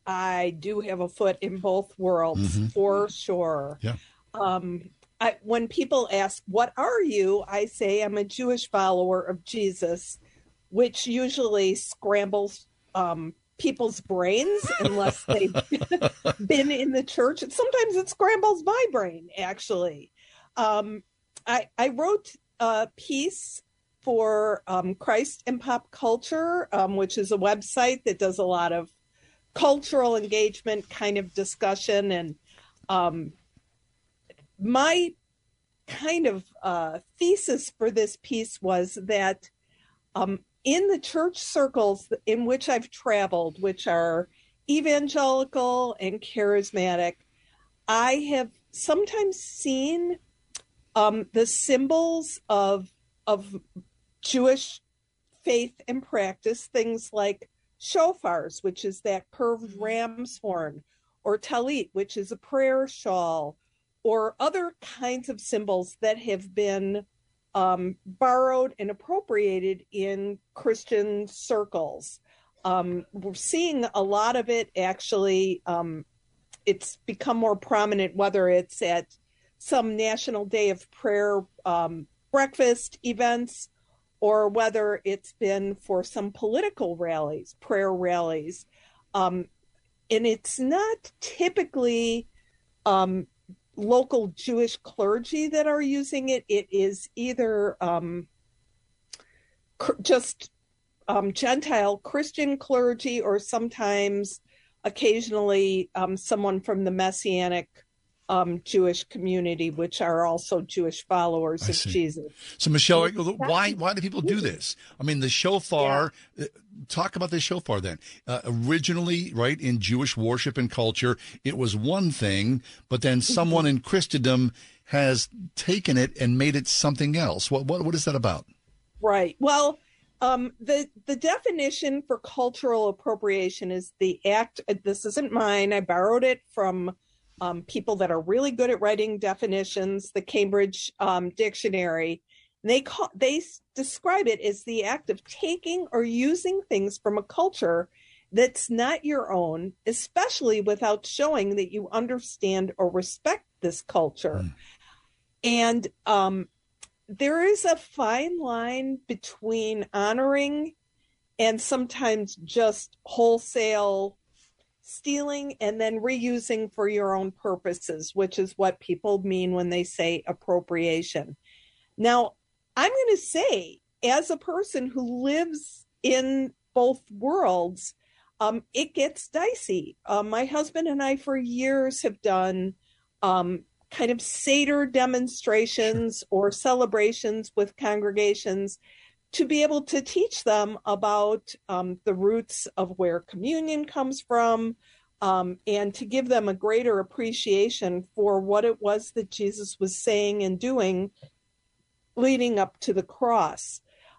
I do have a foot in both worlds for sure. Yeah. When people ask, what are you? I say I'm a Jewish follower of Jesus, which usually scrambles people's brains unless they've been in the church. Sometimes it scrambles my brain, actually. I wrote a piece for Christ and Pop Culture, which is a website that does a lot of cultural engagement kind of discussion. And my kind of thesis for this piece was that in the church circles in which I've traveled, which are evangelical and charismatic, I have sometimes seen the symbols of Jewish faith and practice, things like shofars, which is that curved ram's horn, or talit, which is a prayer shawl, or other kinds of symbols that have been borrowed and appropriated in Christian circles. We're seeing a lot of it, actually. It's become more prominent, whether it's at some National Day of Prayer breakfast events, or whether it's been for some political rallies, prayer rallies. And it's not typically local Jewish clergy that are using it. It is either just Gentile Christian clergy, or sometimes occasionally someone from the Messianic Jewish community, which are also Jewish followers of Jesus. So, Michelle, why do people do this? I mean, the shofar, talk about the shofar then. Originally, right, in Jewish worship and culture, it was one thing, but then someone in Christendom has taken it and made it something else. What is that about? Right. Well, the definition for cultural appropriation is the act, this isn't mine, I borrowed it from people that are really good at writing definitions, the Cambridge Dictionary. They describe it as the act of taking or using things from a culture that's not your own, especially without showing that you understand or respect this culture. And there is a fine line between honoring and sometimes just wholesale stealing and then reusing for your own purposes, which is what people mean when they say appropriation. Now, I'm going to say, as a person who lives in both worlds, it gets dicey. My husband and I for years have done kind of Seder demonstrations or celebrations with congregations to be able to teach them about the roots of where communion comes from, and to give them a greater appreciation for what it was that Jesus was saying and doing leading up to the cross.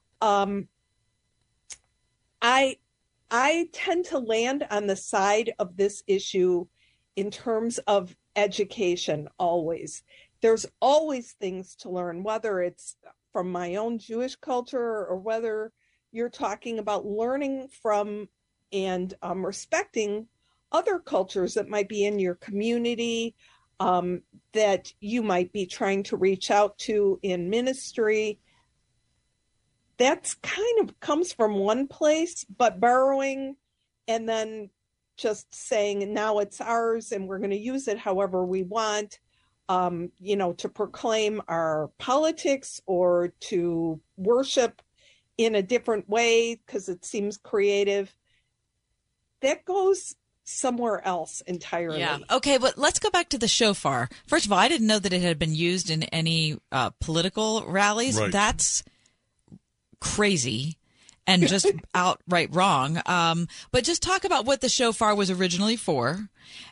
I tend to land on the side of this issue in terms of education always. There's always things to learn, whether it's from my own Jewish culture or whether you're talking about learning from and respecting other cultures that might be in your community, that you might be trying to reach out to in ministry. That's kind of comes from one place, but borrowing and then just saying now it's ours and we're going to use it however we want, to proclaim our politics or to worship in a different way because it seems creative, that goes somewhere else entirely. Yeah. Okay, but let's go back to the shofar. First of all, I didn't know that it had been used in any political rallies. Right. That's crazy and just outright wrong. But just talk about what the shofar was originally for.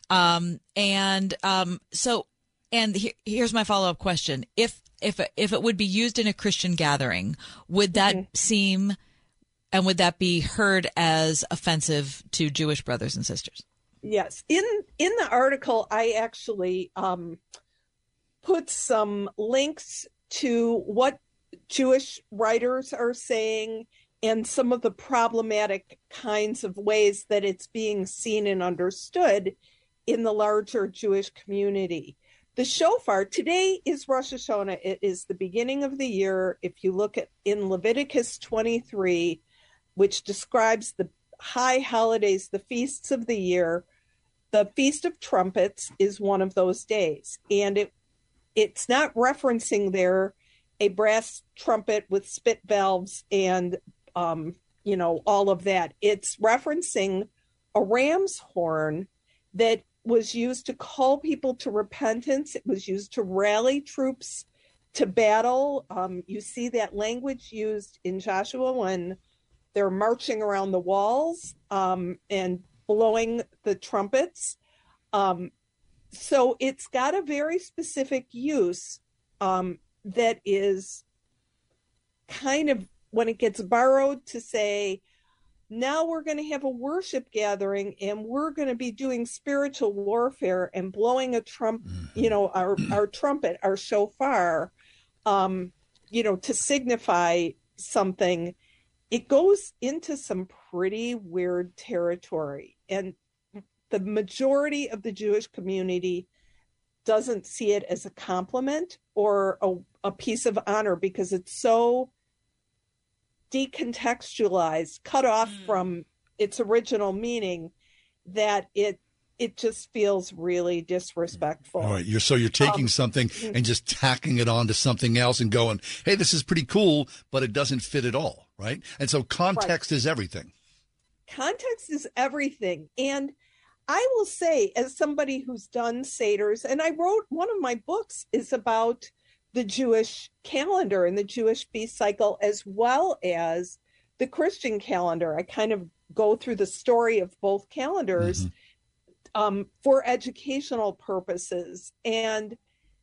Here's my follow-up question. If it would be used in a Christian gathering, would that seem and would that be heard as offensive to Jewish brothers and sisters? Yes. In the article, I actually put some links to what Jewish writers are saying and some of the problematic kinds of ways that it's being seen and understood in the larger Jewish community. The shofar, today is Rosh Hashanah. It is the beginning of the year. If you look at in Leviticus 23, which describes the high holidays, the feasts of the year, the Feast of Trumpets is one of those days. And it's not referencing there a brass trumpet with spit valves and, all of that. It's referencing a ram's horn that was used to call people to repentance. It was used to rally troops to battle. You see that language used in Joshua when they're marching around the walls and blowing the trumpets. So it's got a very specific use that is kind of, when it gets borrowed to say, now we're going to have a worship gathering and we're going to be doing spiritual warfare and blowing a our trumpet, our shofar, to signify something. It goes into some pretty weird territory. And the majority of the Jewish community doesn't see it as a compliment or a piece of honor because it's so decontextualized, cut off from its original meaning, that it just feels really disrespectful. All right, you're taking something and just tacking it on to something else and going, hey, this is pretty cool, but it doesn't fit at all, right? And so context is everything. Context is everything. And I will say, as somebody who's done Seders, and I wrote one of my books is about the Jewish calendar and the Jewish feast cycle, as well as the Christian calendar. I kind of go through the story of both calendars for educational purposes. And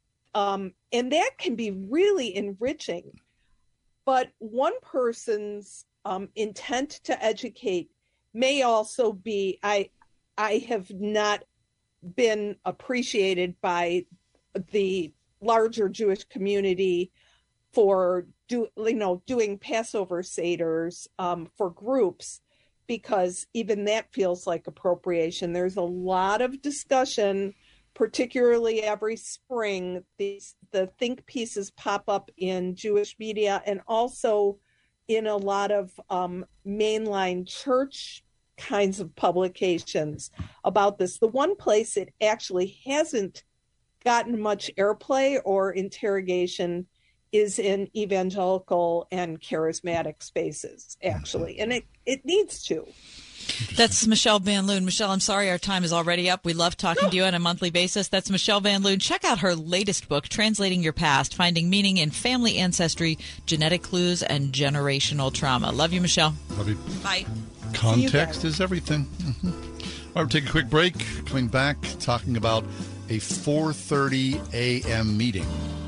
that can be really enriching. But one person's intent to educate may also be, I have not been appreciated by the larger Jewish community for doing Passover Seders for groups, because even that feels like appropriation. There's a lot of discussion, particularly every spring. The think pieces pop up in Jewish media and also in a lot of mainline church kinds of publications about this. The one place it actually hasn't gotten much airplay or interrogation is in evangelical and charismatic spaces, actually. And it needs to. That's Michelle Van Loon. Michelle, I'm sorry our time is already up. We love talking to you on a monthly basis. That's Michelle Van Loon. Check out her latest book, Translating Your Past, Finding Meaning in Family Ancestry, Genetic Clues, and Generational Trauma. Love you, Michelle. Love you. Bye. Context is everything. All right, we'll take a quick break. Coming back, talking about a 4:30 a.m. meeting.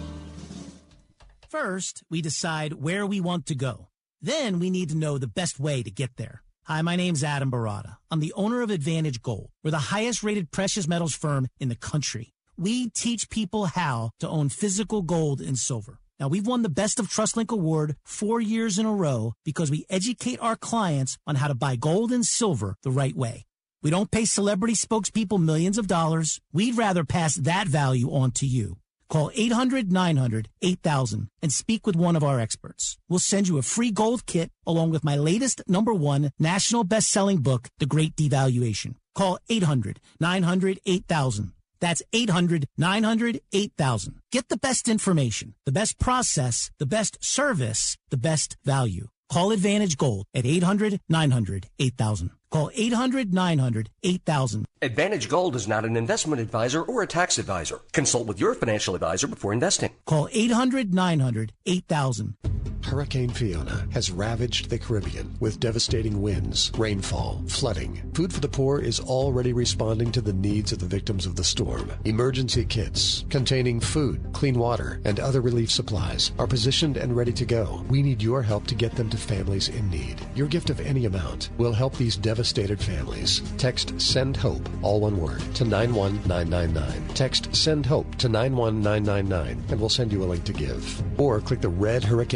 First, we decide where we want to go. Then we need to know the best way to get there. Hi, my name's Adam Barada. I'm the owner of Advantage Gold. We're the highest-rated precious metals firm in the country. We teach people how to own physical gold and silver. Now, we've won the Best of TrustLink Award 4 years in a row because we educate our clients on how to buy gold and silver the right way. We don't pay celebrity spokespeople millions of dollars. We'd rather pass that value on to you. Call 800-900-8000 and speak with one of our experts. We'll send you a free gold kit along with my latest #1 national best-selling book, The Great Devaluation. Call 800-900-8000. That's 800-900-8000. Get the best information, the best process, the best service, the best value. Call Advantage Gold at 800-900-8000. Call 800-900-8000. Advantage Gold is not an investment advisor or a tax advisor. Consult with your financial advisor before investing. Call 800-900-8000. Hurricane Fiona has ravaged the Caribbean with devastating winds, rainfall, flooding. Food for the Poor is already responding to the needs of the victims of the storm. Emergency kits containing food, clean water, and other relief supplies are positioned and ready to go. We need your help to get them to families in need. Your gift of any amount will help these devastated families. Text SEND HOPE, all one word, to 91999. Text SEND HOPE to 91999 and we'll send you a link to give. Or click the red Hurricane Fiona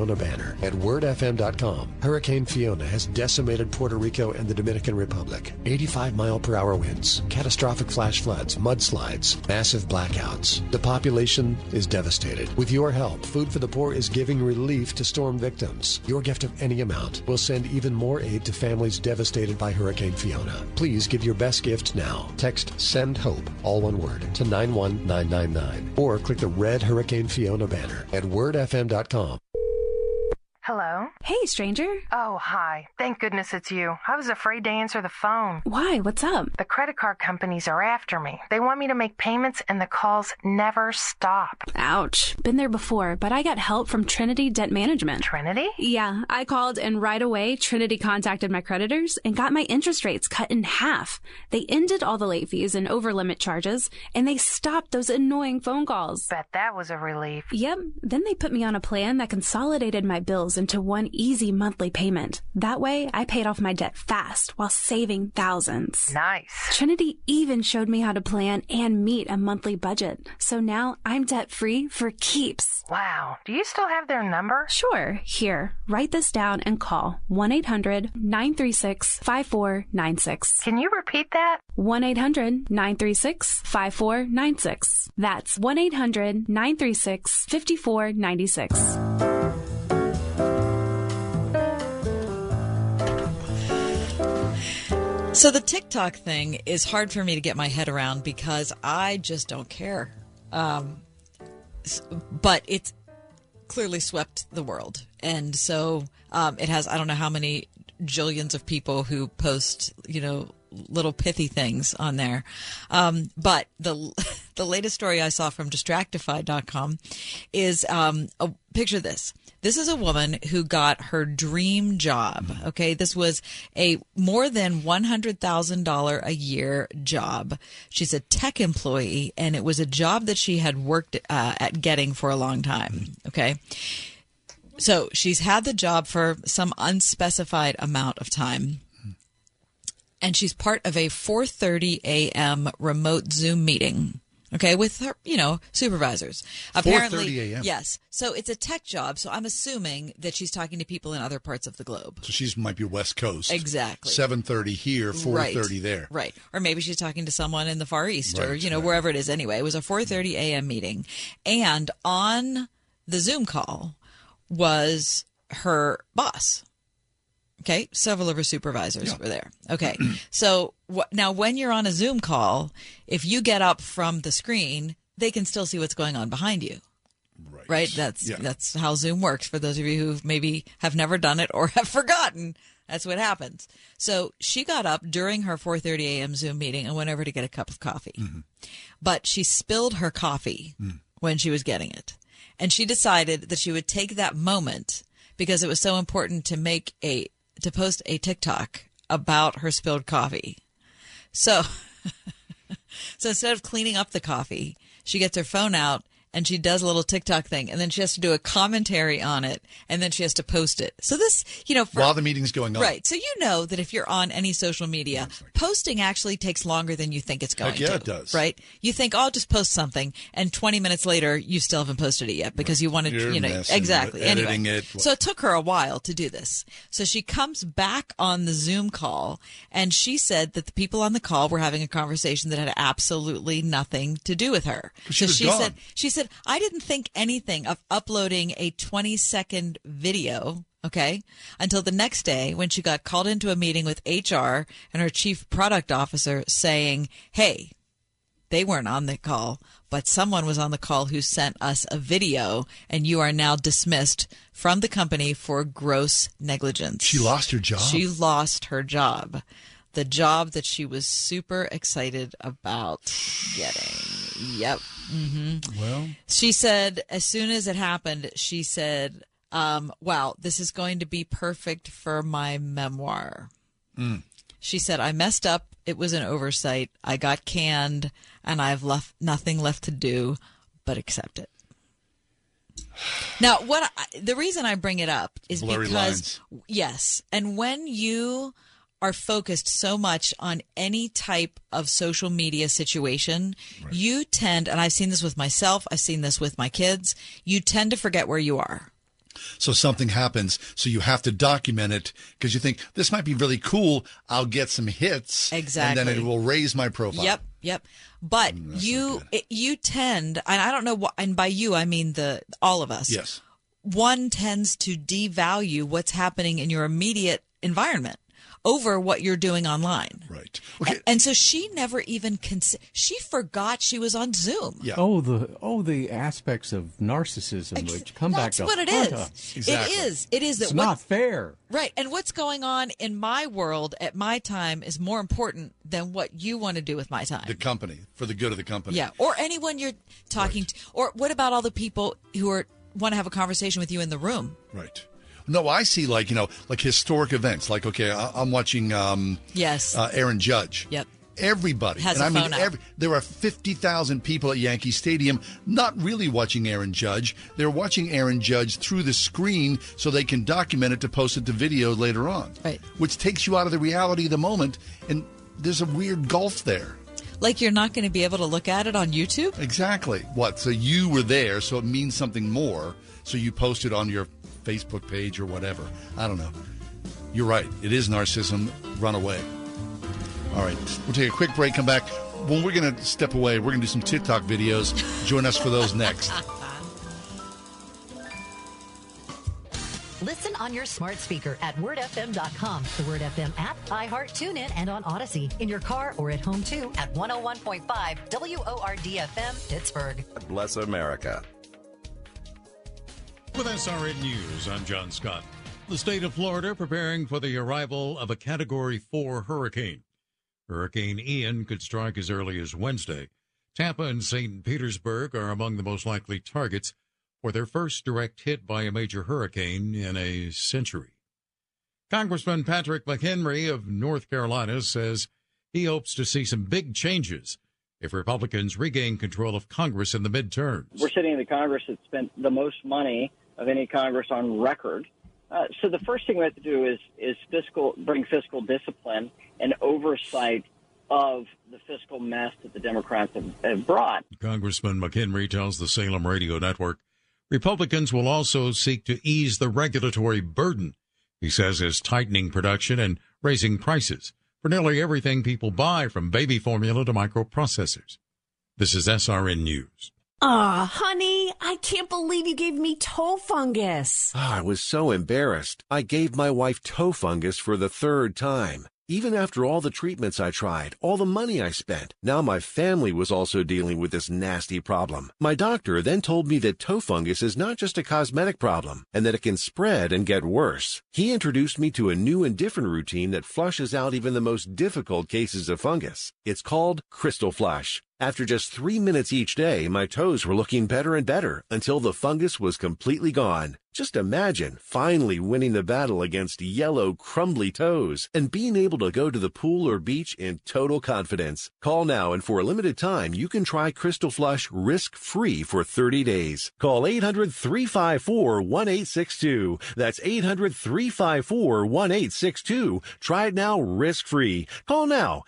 Fiona banner at wordfm.com. Hurricane Fiona has decimated Puerto Rico and the Dominican Republic. 85-mile-per-hour winds, catastrophic flash floods, mudslides, massive blackouts. The population is devastated. With your help, Food for the Poor is giving relief to storm victims. Your gift of any amount will send even more aid to families devastated by Hurricane Fiona. Please give your best gift now. Text SEND HOPE, all one word, to 91999 or click the red Hurricane Fiona banner at wordfm.com. Hello? Hey, stranger. Oh, hi. Thank goodness it's you. I was afraid to answer the phone. Why? What's up? The credit card companies are after me. They want me to make payments and the calls never stop. Ouch. Been there before, but I got help from Trinity Debt Management. Trinity? Yeah, I called and right away Trinity contacted my creditors and got my interest rates cut in half. They ended all the late fees and overlimit charges, and they stopped those annoying phone calls. Bet that was a relief. Yep. Then they put me on a plan that consolidated my bills into one easy monthly payment. That way, I paid off my debt fast while saving thousands. Nice. Trinity even showed me how to plan and meet a monthly budget. So now I'm debt-free for keeps. Wow. Do you still have their number? Sure. Here, write this down and call 1-800-936-5496. Can you repeat that? 1-800-936-5496. That's 1-800-936-5496. So the TikTok thing is hard for me to get my head around because I just don't care. But it's clearly swept the world. And so it has, I don't know how many jillions of people who post, little pithy things on there. But the latest story I saw from Distractify.com is picture this. This is a woman who got her dream job. Okay, this was a more than $100,000 a year job. She's a tech employee, and it was a job that she had worked at getting for a long time. Okay, so she's had the job for some unspecified amount of time. And she's part of a 4:30 a.m. remote Zoom meeting, okay, with her, supervisors. Apparently, 4:30 a.m. Yes. So it's a tech job. So I'm assuming that she's talking to people in other parts of the globe. So she might be West Coast. Exactly. 7:30 here, 4:30 there. Right. Or maybe she's talking to someone in the Far East or, Right. wherever it is anyway. It was a 4:30 a.m. meeting. And on the Zoom call was her boss. Okay, several of her supervisors were there. Okay, so now when you're on a Zoom call, if you get up from the screen, they can still see what's going on behind you. Right? That's how Zoom works. For those of you who maybe have never done it or have forgotten, that's what happens. So she got up during her 4:30 a.m. Zoom meeting and went over to get a cup of coffee. Mm-hmm. But she spilled her coffee when she was getting it. And she decided that she would take that moment because it was so important to post a TikTok about her spilled coffee. So instead of cleaning up the coffee, she gets her phone out and she does a little TikTok thing, and then she has to do a commentary on it, and then she has to post it. So this, while the meeting's going on. Right. So that if you're on any social media, posting actually takes longer than you think it's going to. It does. Right? You think, I'll just post something, and 20 minutes later, you still haven't posted it yet because you wanted, exactly. Editing anyway, it. So it took her a while to do this. So she comes back on the Zoom call, and she said that the people on the call were having a conversation that had absolutely nothing to do with her. She said, I didn't think anything of uploading a 20-second video, okay, until the next day when she got called into a meeting with HR and her chief product officer saying, hey, they weren't on the call, but someone was on the call who sent us a video, and you are now dismissed from the company for gross negligence. She lost her job? She lost her job. The job that she was super excited about getting. Yep. Mm-hmm. Well, she said as soon as it happened, she said, wow, this is going to be perfect for my memoir. She said, I messed up. It was an oversight. I got canned, and I've nothing left to do but accept it. Now, the reason I bring it up is blurry because, lines. Yes, and when you are focused so much on any type of social media situation, you tend, and I've seen this with myself, I've seen this with my kids, you tend to forget where you are. So something happens. So you have to document it because you think this might be really cool. I'll get some hits. Exactly. And then it will raise my profile. Yep. But you tend, and I don't know what, and by you, I mean all of us. Yes. One tends to devalue what's happening in your immediate environment over what you're doing online. Right. Okay. And so she never even she forgot she was on Zoom. Yeah. The aspects of narcissism which come back to haunt us. Exactly. It is. It's not fair. Right. And what's going on in my world at my time is more important than what you want to do with my time. The company, for the good of the company. Yeah. Or anyone you're talking to. Or what about all the people who want to have a conversation with you in the room? Right. No, I see like historic events. Like, okay, I'm watching Aaron Judge. Yep. Everybody. Has a phone out. There are 50,000 people at Yankee Stadium not really watching Aaron Judge. They're watching Aaron Judge through the screen so they can document it to post it to video later on. Right. Which takes you out of the reality of the moment. And there's a weird gulf there. Like you're not going to be able to look at it on YouTube? Exactly. What? So you were there, so it means something more. So you post it on your Facebook page or whatever. I don't know. You're right. It is narcissism. Run away. All right. We'll take a quick break. Come back. When we're going to step away, we're going to do some TikTok videos. Join us for those next. Listen on your smart speaker at wordfm.com, the Word FM app, iHeart, TuneIn, and on Odyssey. In your car or at home, too, at 101.5 WORD-FM, Pittsburgh. Bless America. With SRN News, I'm John Scott. The state of Florida preparing for the arrival of a Category 4 hurricane. Hurricane Ian could strike as early as Wednesday. Tampa and St. Petersburg are among the most likely targets for their first direct hit by a major hurricane in a century. Congressman Patrick McHenry of North Carolina says he hopes to see some big changes if Republicans regain control of Congress in the midterms. We're sitting in the Congress that spent the most money of any Congress on record. So the first thing we have to do is bring fiscal discipline and oversight of the fiscal mess that the Democrats have brought. Congressman McHenry tells the Salem Radio Network Republicans will also seek to ease the regulatory burden, he says, is tightening production and raising prices for nearly everything people buy, from baby formula to microprocessors. This is SRN News. Honey, I can't believe you gave me toe fungus. I was so embarrassed. I gave my wife toe fungus for the third time. Even after all the treatments I tried, all the money I spent, now my family was also dealing with this nasty problem. My doctor then told me that toe fungus is not just a cosmetic problem and that it can spread and get worse. He introduced me to a new and different routine that flushes out even the most difficult cases of fungus. It's called Crystal Flush. After just 3 minutes each day, my toes were looking better and better until the fungus was completely gone. Just imagine finally winning the battle against yellow, crumbly toes and being able to go to the pool or beach in total confidence. Call now, and for a limited time, you can try Crystal Flush risk-free for 30 days. Call 800-354-1862. That's 800-354-1862. Try it now risk-free. Call now,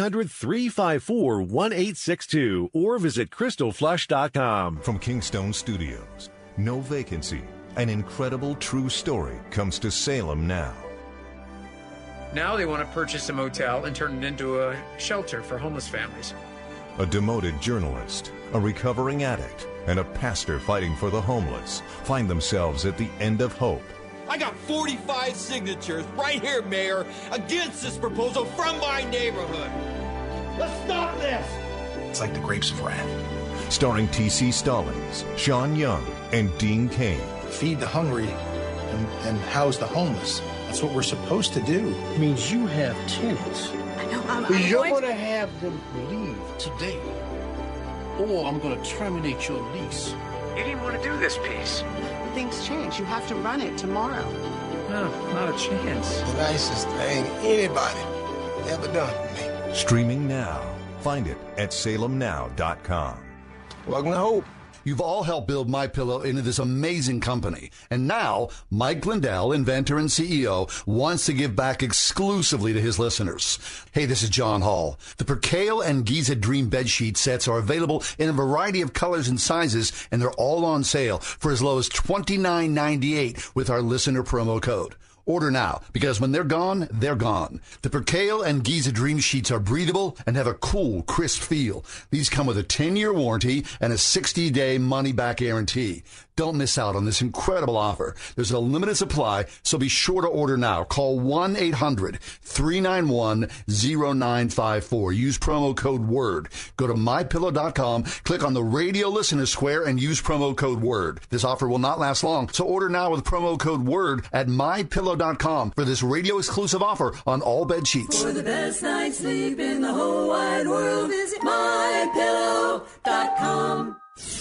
800-354-1862, or visit crystalflush.com. From Kingstone Studios, no vacancy. An incredible true story comes to Salem now. Now they want to purchase a motel and turn it into a shelter for homeless families. A demoted journalist, a recovering addict, and a pastor fighting for the homeless find themselves at the end of hope. I got 45 signatures right here, Mayor, against this proposal from my neighborhood. Let's stop this! It's like the grapes of wrath. Starring T.C. Stallings, Sean Young, and Dean Cain. Feed the hungry and house the homeless. That's what we're supposed to do. It means you have tenants. I know, but you're going to have them leave today, or I'm going to terminate your lease. You didn't want to do this piece. Things change. You have to run it tomorrow. No, not a chance. The nicest thing anybody ever done for me. Streaming now. Find it at salemnow.com. Welcome to Hope. You've all helped build MyPillow into this amazing company. And now, Mike Lindell, inventor and CEO, wants to give back exclusively to his listeners. Hey, this is John Hall. The Percale and Giza Dream bed sheet sets are available in a variety of colors and sizes, and they're all on sale for as low as $29.98 with our listener promo code. Order now, because when they're gone, they're gone. The Percale and Giza Dream sheets are breathable and have a cool, crisp feel. These come with a 10-year warranty and a 60-day money-back guarantee. Don't miss out on this incredible offer. There's a limited supply, so be sure to order now. Call 1-800-391-0954. Use promo code WORD. Go to MyPillow.com, click on the radio listener square, and use promo code WORD. This offer will not last long, so order now with promo code WORD at MyPillow.com for this radio-exclusive offer on all bed sheets. For the best night's sleep in the whole wide world, visit MyPillow.com.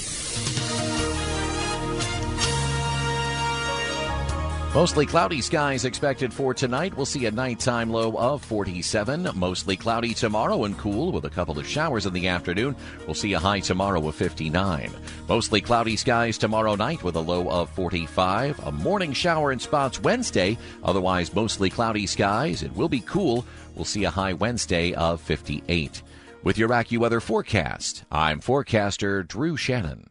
Mostly cloudy skies expected for tonight. We'll see a nighttime low of 47. Mostly cloudy tomorrow and cool with a couple of showers in the afternoon. We'll see a high tomorrow of 59. Mostly cloudy skies tomorrow night with a low of 45. A morning shower in spots Wednesday. Otherwise, mostly cloudy skies. It will be cool. We'll see a high Wednesday of 58. With your AccuWeather forecast, I'm forecaster Drew Shannon.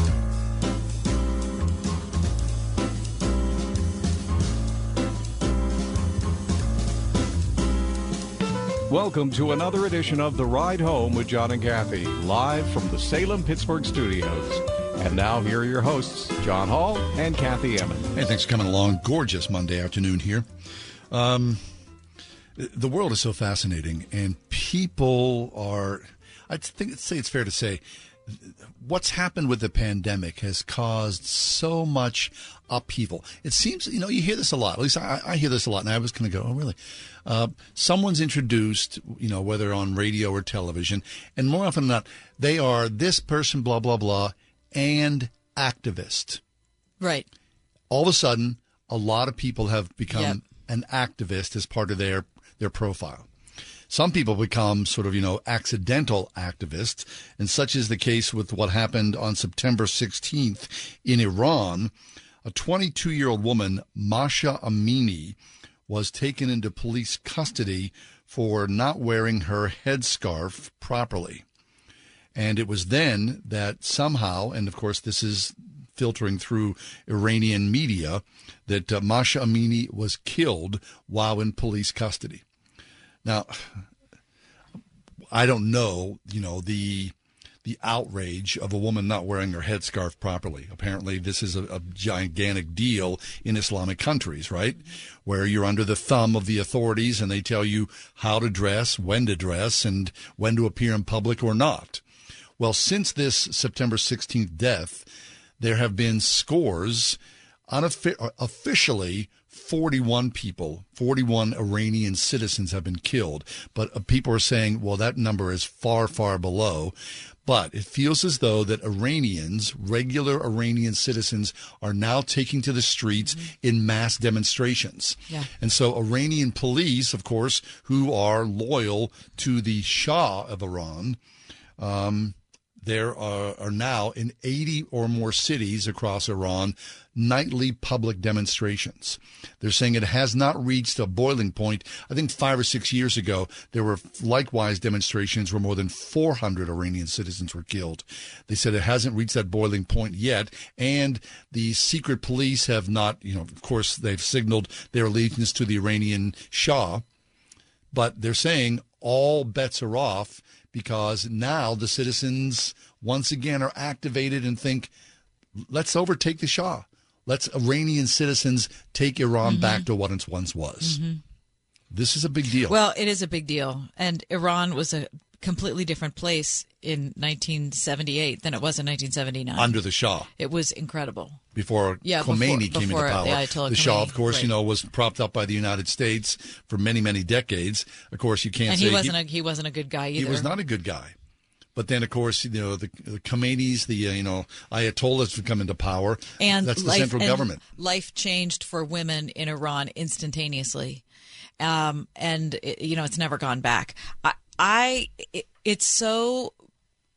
Welcome to another edition of The Ride Home with John and Kathy, live from the Salem-Pittsburgh studios. And now here are your hosts, John Hall and Kathy Emmons. Hey, thanks for coming along. Gorgeous Monday afternoon here. The world is so fascinating, and people are, I'd say it's fair to say, what's happened with the pandemic has caused so much upheaval. It seems, you hear this a lot. At least I hear this a lot, and I was going to go, oh, really? Someone's introduced, whether on radio or television, and more often than not, they are this person, blah, blah, blah, and activist. Right. All of a sudden, a lot of people have become an activist as part of their profile. Some people become sort of, accidental activists, and such is the case with what happened on September 16th in Iran. A 22-year-old woman, Masha Amini, was taken into police custody for not wearing her headscarf properly. And it was then that somehow, and of course this is filtering through Iranian media, that Masha Amini was killed while in police custody. Now, I don't know, the outrage of a woman not wearing her headscarf properly. Apparently, this is a gigantic deal in Islamic countries, right? Where you're under the thumb of the authorities and they tell you how to dress, when and when to appear in public or not. Well, since this September 16th death, there have been scores, officially 41 Iranian citizens have been killed. But people are saying, well, that number is far, far below. But it feels as though that regular Iranian citizens, are now taking to the streets in mass demonstrations. Yeah. And so Iranian police, of course, who are loyal to the Shah of Iran, there are now in 80 or more cities across Iran nightly public demonstrations. They're saying it has not reached a boiling point. I think 5 or 6 years ago, there were likewise demonstrations where more than 400 Iranian citizens were killed. They said it hasn't reached that boiling point yet, and the secret police have not, of course, they've signaled their allegiance to the Iranian Shah, but they're saying all bets are off because now the citizens once again are activated and think, let's overtake the Shah. Let's Iranian citizens take Iran back to what it once was. This is a big deal. Well, it is a big deal. And Iran was a completely different place in 1978 than it was in 1979. Under the Shah. It was incredible. Before Khomeini came into power. The Shah, of course, was propped up by the United States for many, many decades. Of course, you can't say... And he wasn't a good guy either. He was not a good guy. But then, of course, the Khomeinis, the Ayatollahs would come into power. And that's the central government. Life changed for women in Iran instantaneously, and it's never gone back. It's so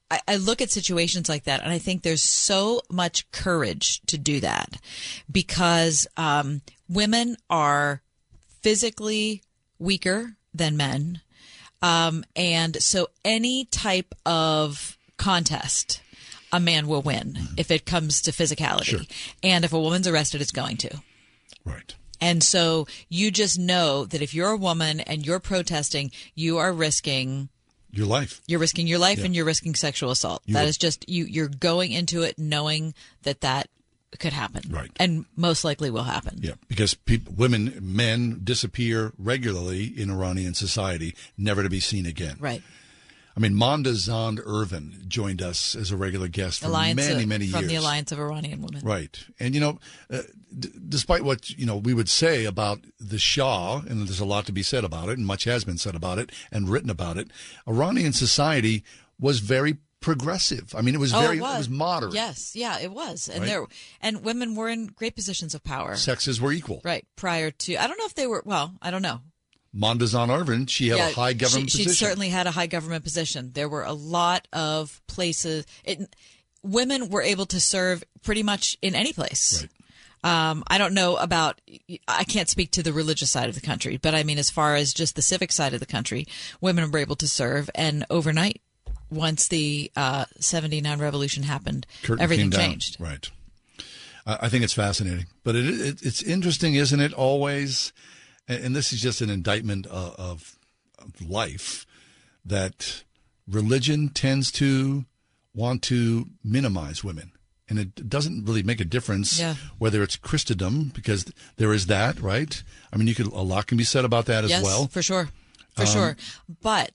I look at situations like that, and I think there's so much courage to do that because women are physically weaker than men. And so any type of contest, a man will win if it comes to physicality. Sure. And if a woman's arrested, it's going to. Right. And so you just know that if you're a woman and you're protesting, you are risking your life. You're risking your life, Yeah. and you're risking sexual assault. You That are- is just you're going into it knowing that could happen. Right. And most likely will happen. Yeah, because men disappear regularly in Iranian society, never to be seen again. Right. I mean, Monda Zand Irvin joined us as a regular guest for many years. From the Alliance of Iranian Women. Right. And, despite what, we would say about the Shah, and there's a lot to be said about it, and much has been said about it and written about it, Iranian society was very progressive. I mean, it was it was moderate. Yes, yeah, it was. And Right. and women were in great positions of power. Sexes were equal. Right. Prior to, I don't know if they were, I don't know. Monda Zand Irvin, she had a high government she position. certainly had a high government position. There were a lot of places. Women were able to serve pretty much in any place. Right. I don't know about, I can't speak to the religious side of the country, but I mean, as far as just the civic side of the country, women were able to serve. And overnight, once the 79 revolution happened, Curtain everything came down. changed. Right. I think it's fascinating. But it's interesting, isn't it, always? And this is just an indictment of life, that religion tends to want to minimize women. And it doesn't really make a difference whether it's Christendom, because there is that, right? I mean, a lot can be said about that as well. For sure. For sure. But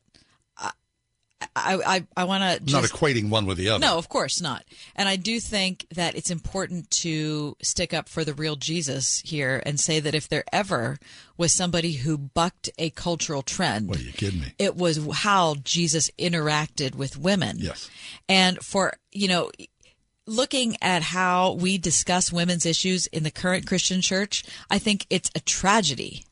I want to just... Not equating one with the other. No, of course not. And I do think that it's important to stick up for the real Jesus here and say that if there ever was somebody who bucked a cultural trend, What, are you kidding me? it was how Jesus interacted with women. Yes. And for, looking at how we discuss women's issues in the current Christian church, I think it's a tragedy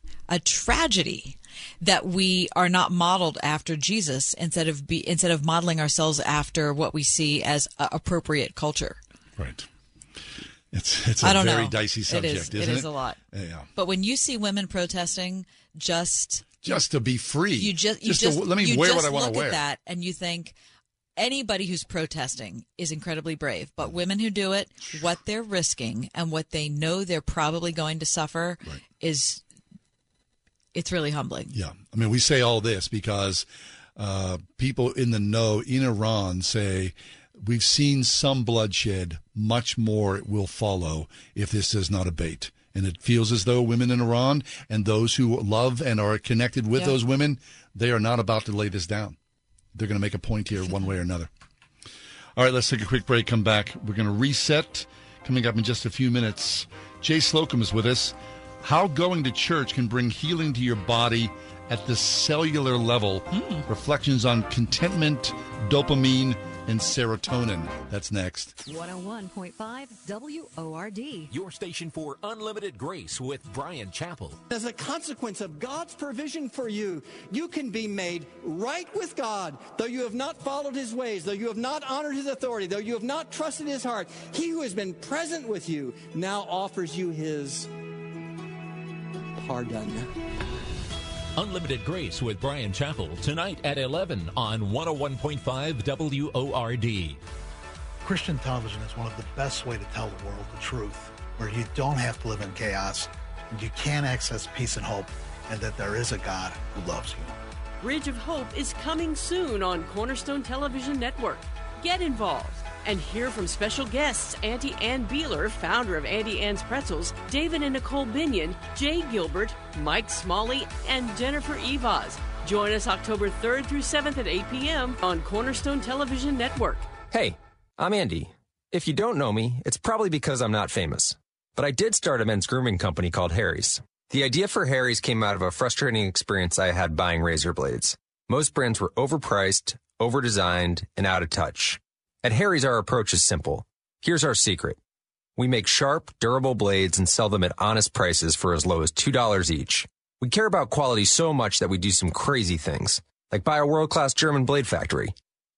that we are not modeled after Jesus instead of modeling ourselves after what we see as appropriate culture. Right. It's a very dicey subject, isn't it? It is a lot. Yeah. But when you see women protesting just to be free, let me you wear just what I want to look wear. at that and you think anybody who's protesting is incredibly brave. But women who do it, what they're risking and what they know they're probably going to suffer it's really humbling. Yeah. I mean, we say all this because people in the know in Iran say, we've seen some bloodshed, much more will follow if this does not abate. And it feels as though women in Iran and those who love and are connected with those women, they are not about to lay this down. They're going to make a point here one way or another. All right, let's take a quick break, come back. We're going to reset. Coming up in just a few minutes, Jay Slocum is with us. How going to church can bring healing to your body at the cellular level. Reflections on contentment, dopamine, and serotonin. That's next. 101.5 WORD. Your station for unlimited grace with Brian Chappell. As a consequence of God's provision for you, you can be made right with God. Though you have not followed his ways, though you have not honored his authority, though you have not trusted his heart, he who has been present with you now offers you his pardon. Unlimited Grace with Brian Chappell tonight at 11 on 101.5 WORD. Christian television is one of the best way to tell the world the truth, where you don't have to live in chaos, and you can access peace and hope, and that there is a God who loves you. Bridge of Hope is coming soon on Cornerstone Television Network. Get involved and hear from special guests Auntie Ann Beeler, founder of Auntie Ann's Pretzels, David and Nicole Binion, Jay Gilbert, Mike Smalley, and Jennifer Evaz. Join us October 3rd through 7th at 8 p.m. on Cornerstone Television Network. Hey, I'm Andy. If you don't know me, it's probably because I'm not famous. But I did start a men's grooming company called Harry's. The idea for Harry's came out of a frustrating experience I had buying razor blades. Most brands were overpriced, overdesigned, and out of touch. At Harry's, our approach is simple. Here's our secret. We make sharp, durable blades and sell them at honest prices for as low as $2 each. We care about quality so much that we do some crazy things, like buy a world-class German blade factory.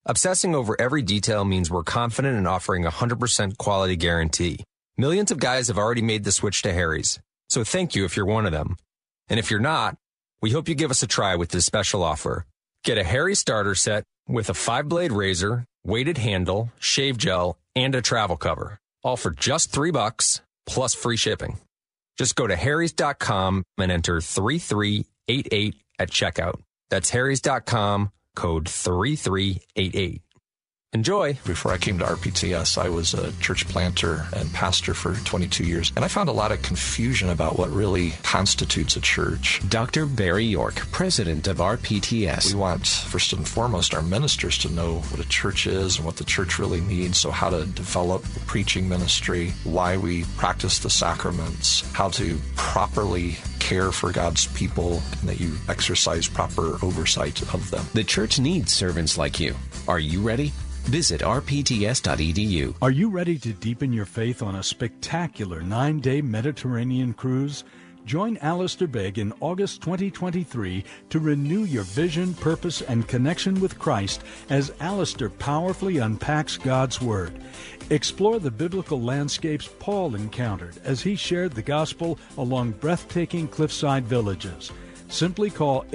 Obsessing over every detail means we're confident in offering a 100% quality guarantee. Millions of guys have already made the switch to Harry's, so thank you if you're one of them. And if you're not, we hope you give us a try with this special offer. Get a Harry starter set with a 5-blade razor, weighted handle, shave gel, and a travel cover. All for just $3 plus free shipping. Just go to harrys.com and enter 3388 at checkout. That's harrys.com, code 3388. Enjoy. Before I came to RPTS, I was a church planter and pastor for 22 years, and I found a lot of confusion about what really constitutes a church. Dr. Barry York, president of RPTS. We want, first and foremost, our ministers to know what a church is and what the church really needs, so how to develop the preaching ministry, why we practice the sacraments, how to properly care for God's people, and that you exercise proper oversight of them. The church needs servants like you. Are you ready? Visit rpts.edu. Are you ready to deepen your faith on a spectacular 9-day Mediterranean cruise? Join Alistair Begg in August 2023 to renew your vision, purpose, and connection with Christ as Alistair powerfully unpacks God's Word. Explore the biblical landscapes Paul encountered as he shared the gospel along breathtaking cliffside villages. Simply call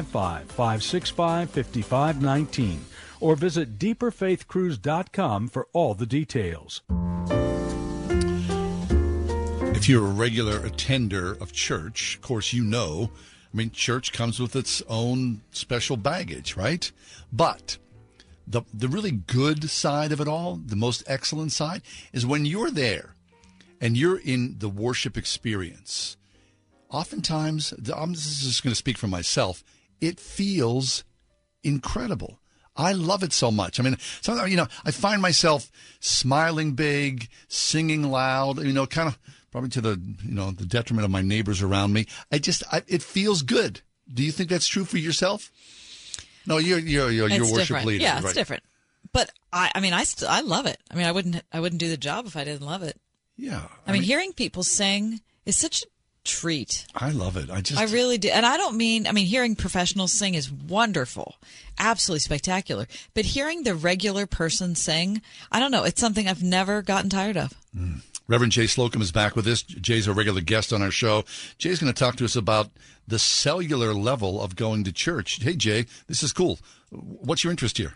855-565-5519 or visit deeperfaithcruise.com for all the details. If you're a regular attender of church, of course you know, church comes with its own special baggage, right? But the really good side of it all, the most excellent side, is when you're there and you're in the worship experience. Oftentimes, I'm just going to speak for myself, it feels incredible. I love it so much. Sometimes, I find myself smiling big, singing loud, kind of probably to the detriment of my neighbors around me. It feels good. Do you think that's true for yourself? No, you're worship different. leader. Yeah, right? It's different. But I love it. I wouldn't do the job if I didn't love it. Yeah. Hearing people sing is such a treat. I love it. I really do. And I don't mean, hearing professionals sing is wonderful, absolutely spectacular. But hearing the regular person sing, I don't know, it's something I've never gotten tired of. Reverend Jay Slocum is back with us. Jay's a regular guest on our show. Jay's going to talk to us about the cellular level of going to church. Hey, Jay, this is cool. What's your interest here?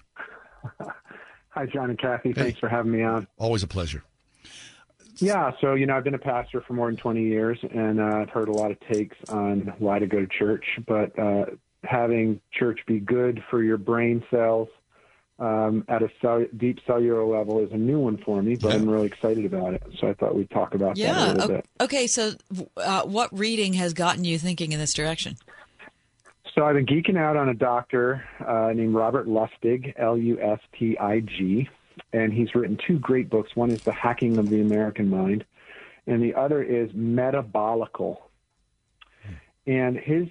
Hi, John and Kathy. Thanks for having me on. Always a pleasure. Yeah, so, I've been a pastor for more than 20 years, and I've heard a lot of takes on why to go to church, but having church be good for your brain cells at a deep cellular level is a new one for me, but I'm really excited about it, so I thought we'd talk about that a little bit. Okay, so what reading has gotten you thinking in this direction? So I've been geeking out on a doctor named Robert Lustig, Lustig, and he's written 2 great books. One is The Hacking of the American Mind, and the other is Metabolical. And his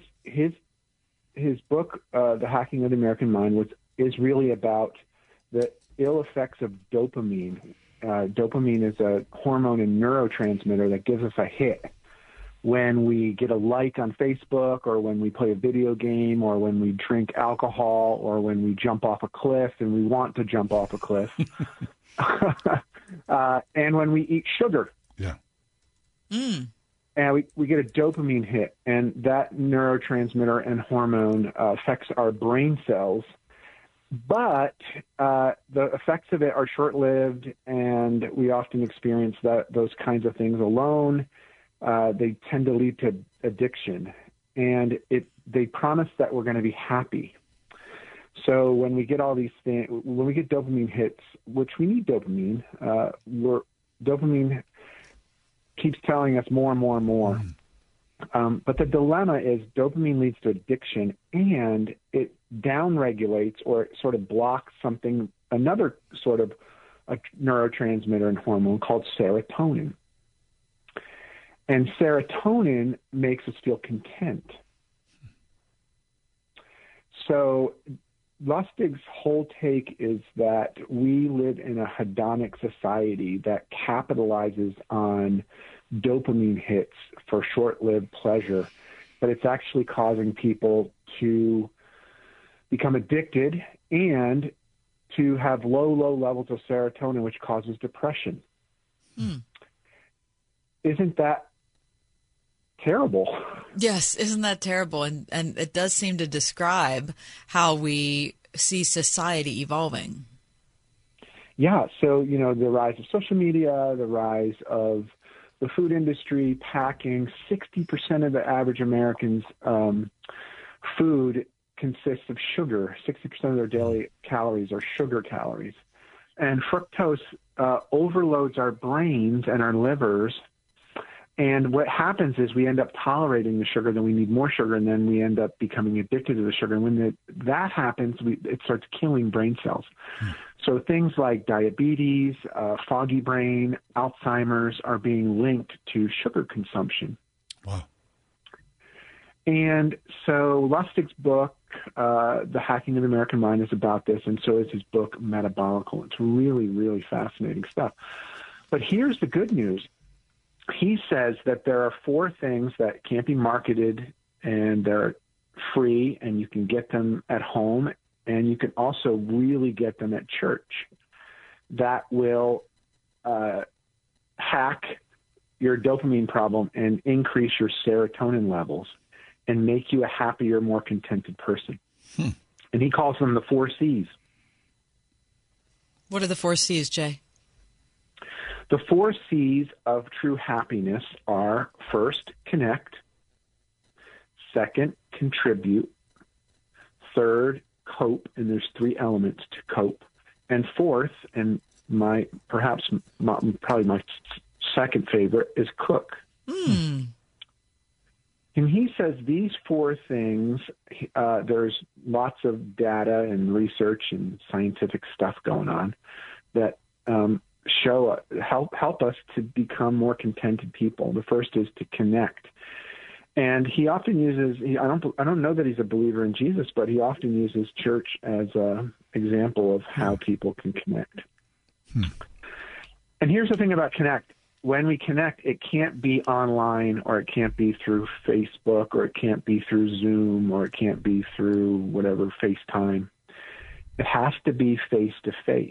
book, The Hacking of the American Mind, is really about the ill effects of dopamine. Dopamine is a hormone and neurotransmitter that gives us a hit when we get a like on Facebook, or when we play a video game, or when we drink alcohol, or when we jump off a cliff and we want to jump off a cliff, and when we eat sugar. Yeah. And we get a dopamine hit, and that neurotransmitter and hormone affects our brain cells. But the effects of it are short-lived, and we often experience those kinds of things alone. They tend to lead to addiction, and they promise that we're going to be happy. So when we get all these things, when we get dopamine hits, which we need dopamine, dopamine keeps telling us more and more and more. But the dilemma is dopamine leads to addiction, and it downregulates, or it sort of blocks another sort of a neurotransmitter and hormone called serotonin. And serotonin makes us feel content. So Lustig's whole take is that we live in a hedonic society that capitalizes on dopamine hits for short-lived pleasure, but it's actually causing people to become addicted and to have low levels of serotonin, which causes depression. Isn't that terrible? Yes, isn't that terrible? And it does seem to describe how we see society evolving. Yeah, so, you know, the rise of social media, the rise of the food industry, packing, 60% of the average American's food consists of sugar. 60% of their daily calories are sugar calories. And fructose overloads our brains and our livers. And what happens is we end up tolerating the sugar, then we need more sugar, and then we end up becoming addicted to the sugar. And when that happens, it starts killing brain cells. So things like diabetes, foggy brain, Alzheimer's are being linked to sugar consumption. Wow. And so Lustig's book, The Hacking of the American Mind, is about this, and so is his book, Metabolical. It's really, really fascinating stuff. But here's the good news. He says that there are 4 things that can't be marketed, and they're free, and you can get them at home, and you can also really get them at church, that will hack your dopamine problem and increase your serotonin levels and make you a happier, more contented person. And he calls them the 4 C's. What are the 4 C's, Jay? The 4 C's of true happiness are: first, connect; second, contribute; third, cope, and there's 3 elements to cope; and fourth, and probably my second favorite, is cook. And he says these 4 things, there's lots of data and research and scientific stuff going on that help us to become more contented people. The first is to connect. And he often uses, I don't know that he's a believer in Jesus, but he often uses church as an example of how people can connect. And here's the thing about connect. When we connect, it can't be online, or it can't be through Facebook, or it can't be through Zoom, or it can't be through whatever, FaceTime. It has to be face-to-face.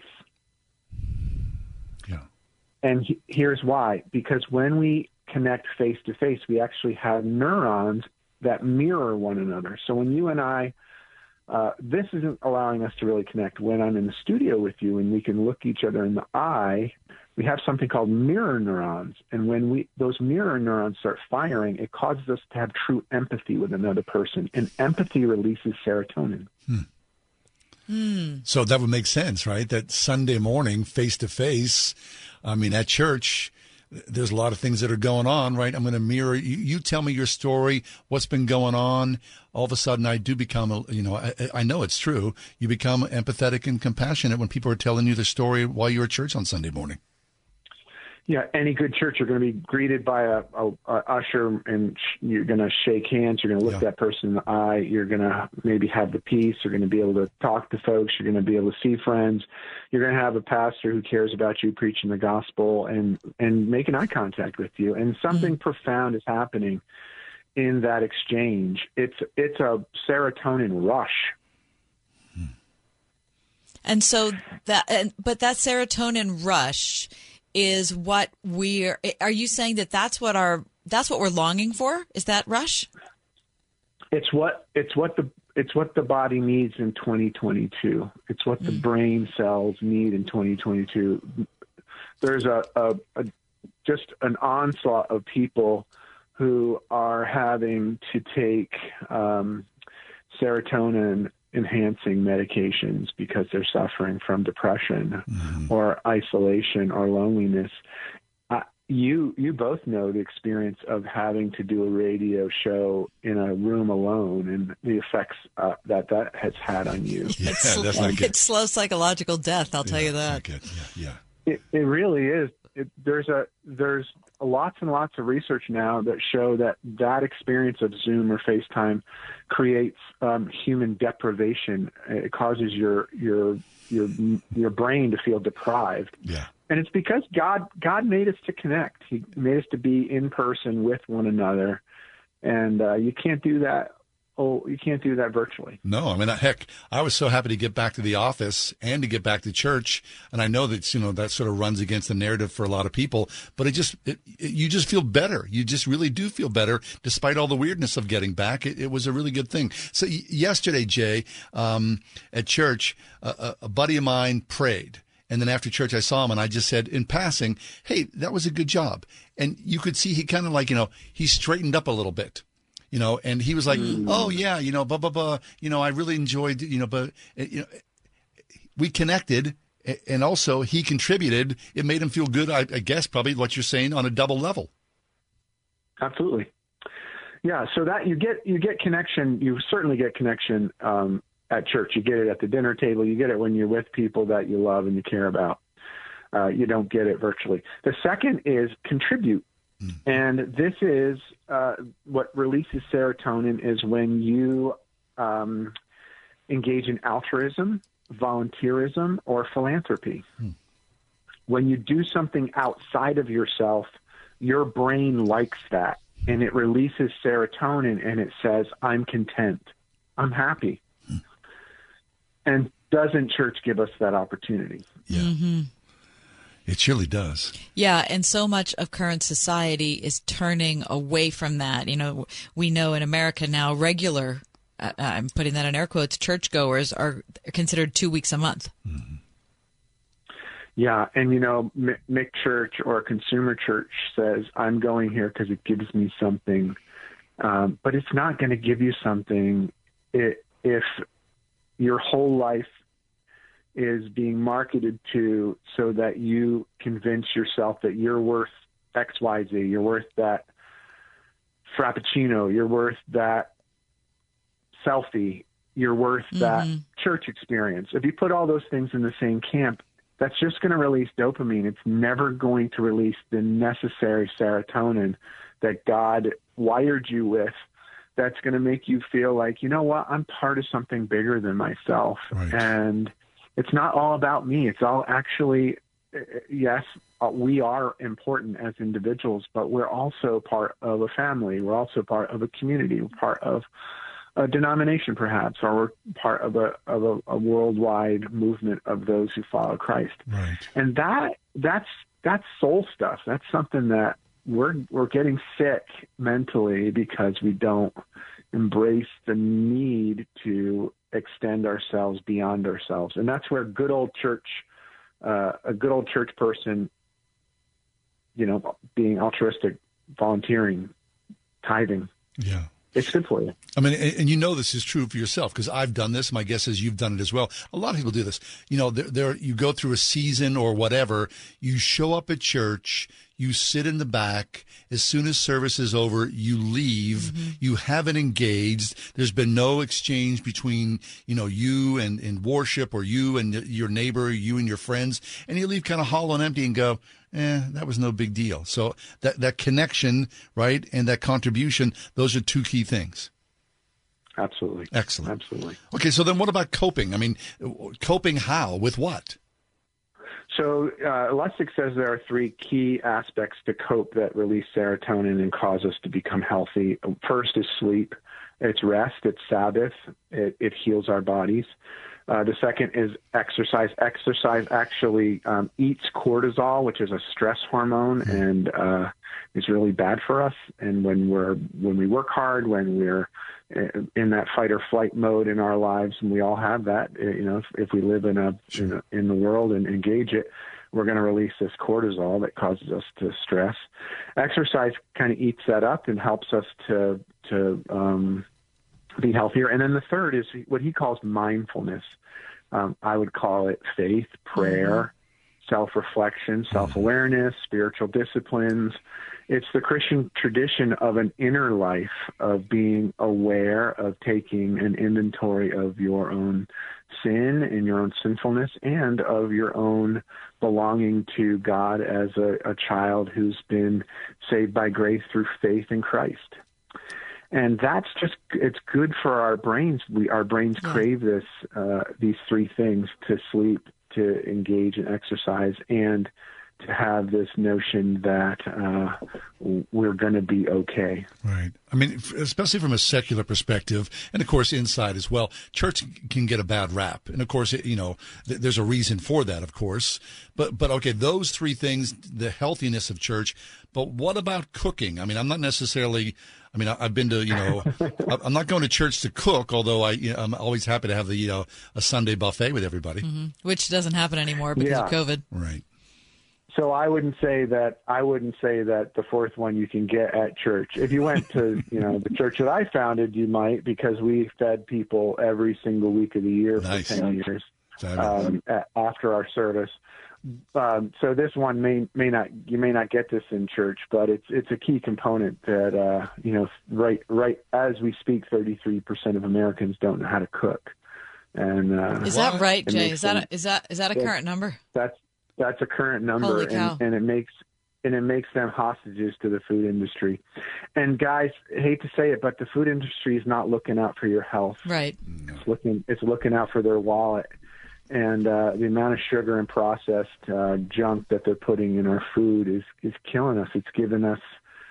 And here's why. Because when we connect face-to-face, we actually have neurons that mirror one another. So when you and I, this isn't allowing us to really connect. When I'm in the studio with you and we can look each other in the eye, we have something called mirror neurons. And when those mirror neurons start firing, it causes us to have true empathy with another person. And empathy releases serotonin. So that would make sense, right? That Sunday morning, face-to-face, at church, there's a lot of things that are going on, right? I'm going to mirror. You tell me your story, what's been going on. All of a sudden, I do become, I know it's true. You become empathetic and compassionate when people are telling you the story while you're at church on Sunday morning. Yeah, any good church, you're going to be greeted by a usher, and you're going to shake hands. You're going to look that person in the eye. You're going to maybe have the peace. You're going to be able to talk to folks. You're going to be able to see friends. You're going to have a pastor who cares about you, preaching the gospel and making eye contact with you. And something profound is happening in that exchange. It's a serotonin rush. And so but that serotonin rush is what are you saying that's what we're longing for? Is that rush? It's what the body needs in 2022. It's what the brain cells need in 2022. There's just an onslaught of people who are having to take serotonin enhancing medications because they're suffering from depression or isolation or loneliness. You both know the experience of having to do a radio show in a room alone and the effects that has had on you. Yeah, that's not good. It's slow psychological death, I'll tell you that. It really is. There's lots and lots of research now that show that experience of Zoom or FaceTime creates human deprivation. It causes your brain to feel deprived. Yeah. And it's because God made us to connect. He made us to be in person with one another. And you can't do that you can't do that virtually. No, I mean, heck, I was so happy to get back to the office and to get back to church. And I know that, that sort of runs against the narrative for a lot of people, but you just feel better. You just really do feel better despite all the weirdness of getting back. It was a really good thing. So yesterday, Jay, at church, a buddy of mine prayed. And then after church, I saw him and I just said in passing, hey, that was a good job. And you could see he kind of he straightened up a little bit. And he was like, oh, yeah, blah, blah, blah. I really enjoyed, but, we connected, and also he contributed. It made him feel good, I guess, probably what you're saying, on a double level. Absolutely. Yeah, so that you get connection. You certainly get connection at church. You get it at the dinner table. You get it when you're with people that you love and you care about. You don't get it virtually. The second is contribute. And this is what releases serotonin is when you engage in altruism, volunteerism, or philanthropy. When you do something outside of yourself, your brain likes that, and it releases serotonin, and it says, I'm content, I'm happy. And doesn't church give us that opportunity? Yeah. Mm-hmm. It surely does. Yeah, and so much of current society is turning away from that. We know in America now regular, I'm putting that in air quotes, churchgoers are considered 2 weeks a month. Mm-hmm. Yeah, and Mick Church or Consumer Church says, I'm going here because it gives me something. But it's not going to give you something if your whole life is being marketed to so that you convince yourself that you're worth XYZ, you're worth that Frappuccino, you're worth that selfie, you're worth that church experience. If you put all those things in the same camp, that's just going to release dopamine. It's never going to release the necessary serotonin that God wired you with. That's going to make you feel like, you know what, I'm part of something bigger than myself. Right. And it's not all about me. It's all actually, yes, we are important as individuals, but we're also part of a family. We're also part of a community. We're part of a denomination, perhaps, or we're part of a worldwide movement of those who follow Christ. Right. And that's soul stuff. That's something that we're getting sick mentally because we don't embrace the need to extend ourselves beyond ourselves. And that's where a good old church person, being altruistic, volunteering, tithing. Yeah. It's good for you. I mean, and this is true for yourself because I've done this. My guess is you've done it as well. A lot of people do this. You go through a season or whatever. You show up at church. You sit in the back. As soon as service is over, you leave. Mm-hmm. You haven't engaged. There's been no exchange between, you and worship, or you and your neighbor, you and your friends. And you leave kind of hollow and empty and go, that was no big deal. So that connection, right, and that contribution, those are two key things. Absolutely. Excellent. Absolutely. Okay, so then what about coping? I mean, coping how? With what? So Lustig says there are three key aspects to cope that release serotonin and cause us to become healthy. First is sleep. It's rest. It's Sabbath. It heals our bodies. The second is exercise. Exercise actually eats cortisol, which is a stress hormone, and is really bad for us. And when we work hard, when we're in that fight or flight mode in our lives, and we all have that, if we live in the world and engage it, we're going to release this cortisol that causes us to stress. Exercise kind of eats that up and helps us to be healthier. And then the third is what he calls mindfulness. I would call it faith, prayer, self-reflection, self-awareness, spiritual disciplines. It's the Christian tradition of an inner life, of being aware, of taking an inventory of your own sin and your own sinfulness, and of your own belonging to God as a child who's been saved by grace through faith in Christ. And that's it's good for our brains. Our brains crave these three things: to sleep, to engage in exercise, and to have this notion that we're going to be okay. Right. I mean, especially from a secular perspective, and of course inside as well, church can get a bad rap. And of course, there's a reason for that, of course. But okay, those three things, the healthiness of church. But what about cooking? I mean, I'm not necessarily, I've been to, I'm not going to church to cook, although I'm always happy to have a Sunday buffet with everybody. Mm-hmm. Which doesn't happen anymore because of COVID. Right. So I wouldn't say that the fourth one you can get at church. If you went to, the church that I founded, you might, because we fed people every single week of the year for 10 years after our service. So this one you may not get this in church, but it's a key component that right as we speak, 33% of Americans don't know how to cook. And is that right, Jay? Is that a current number? That's a current number. Holy cow. And it makes them hostages to the food industry. And guys, I hate to say it, but the food industry is not looking out for your health. Right. It's looking out for their wallet. And the amount of sugar and processed junk that they're putting in our food is killing us. It's given us,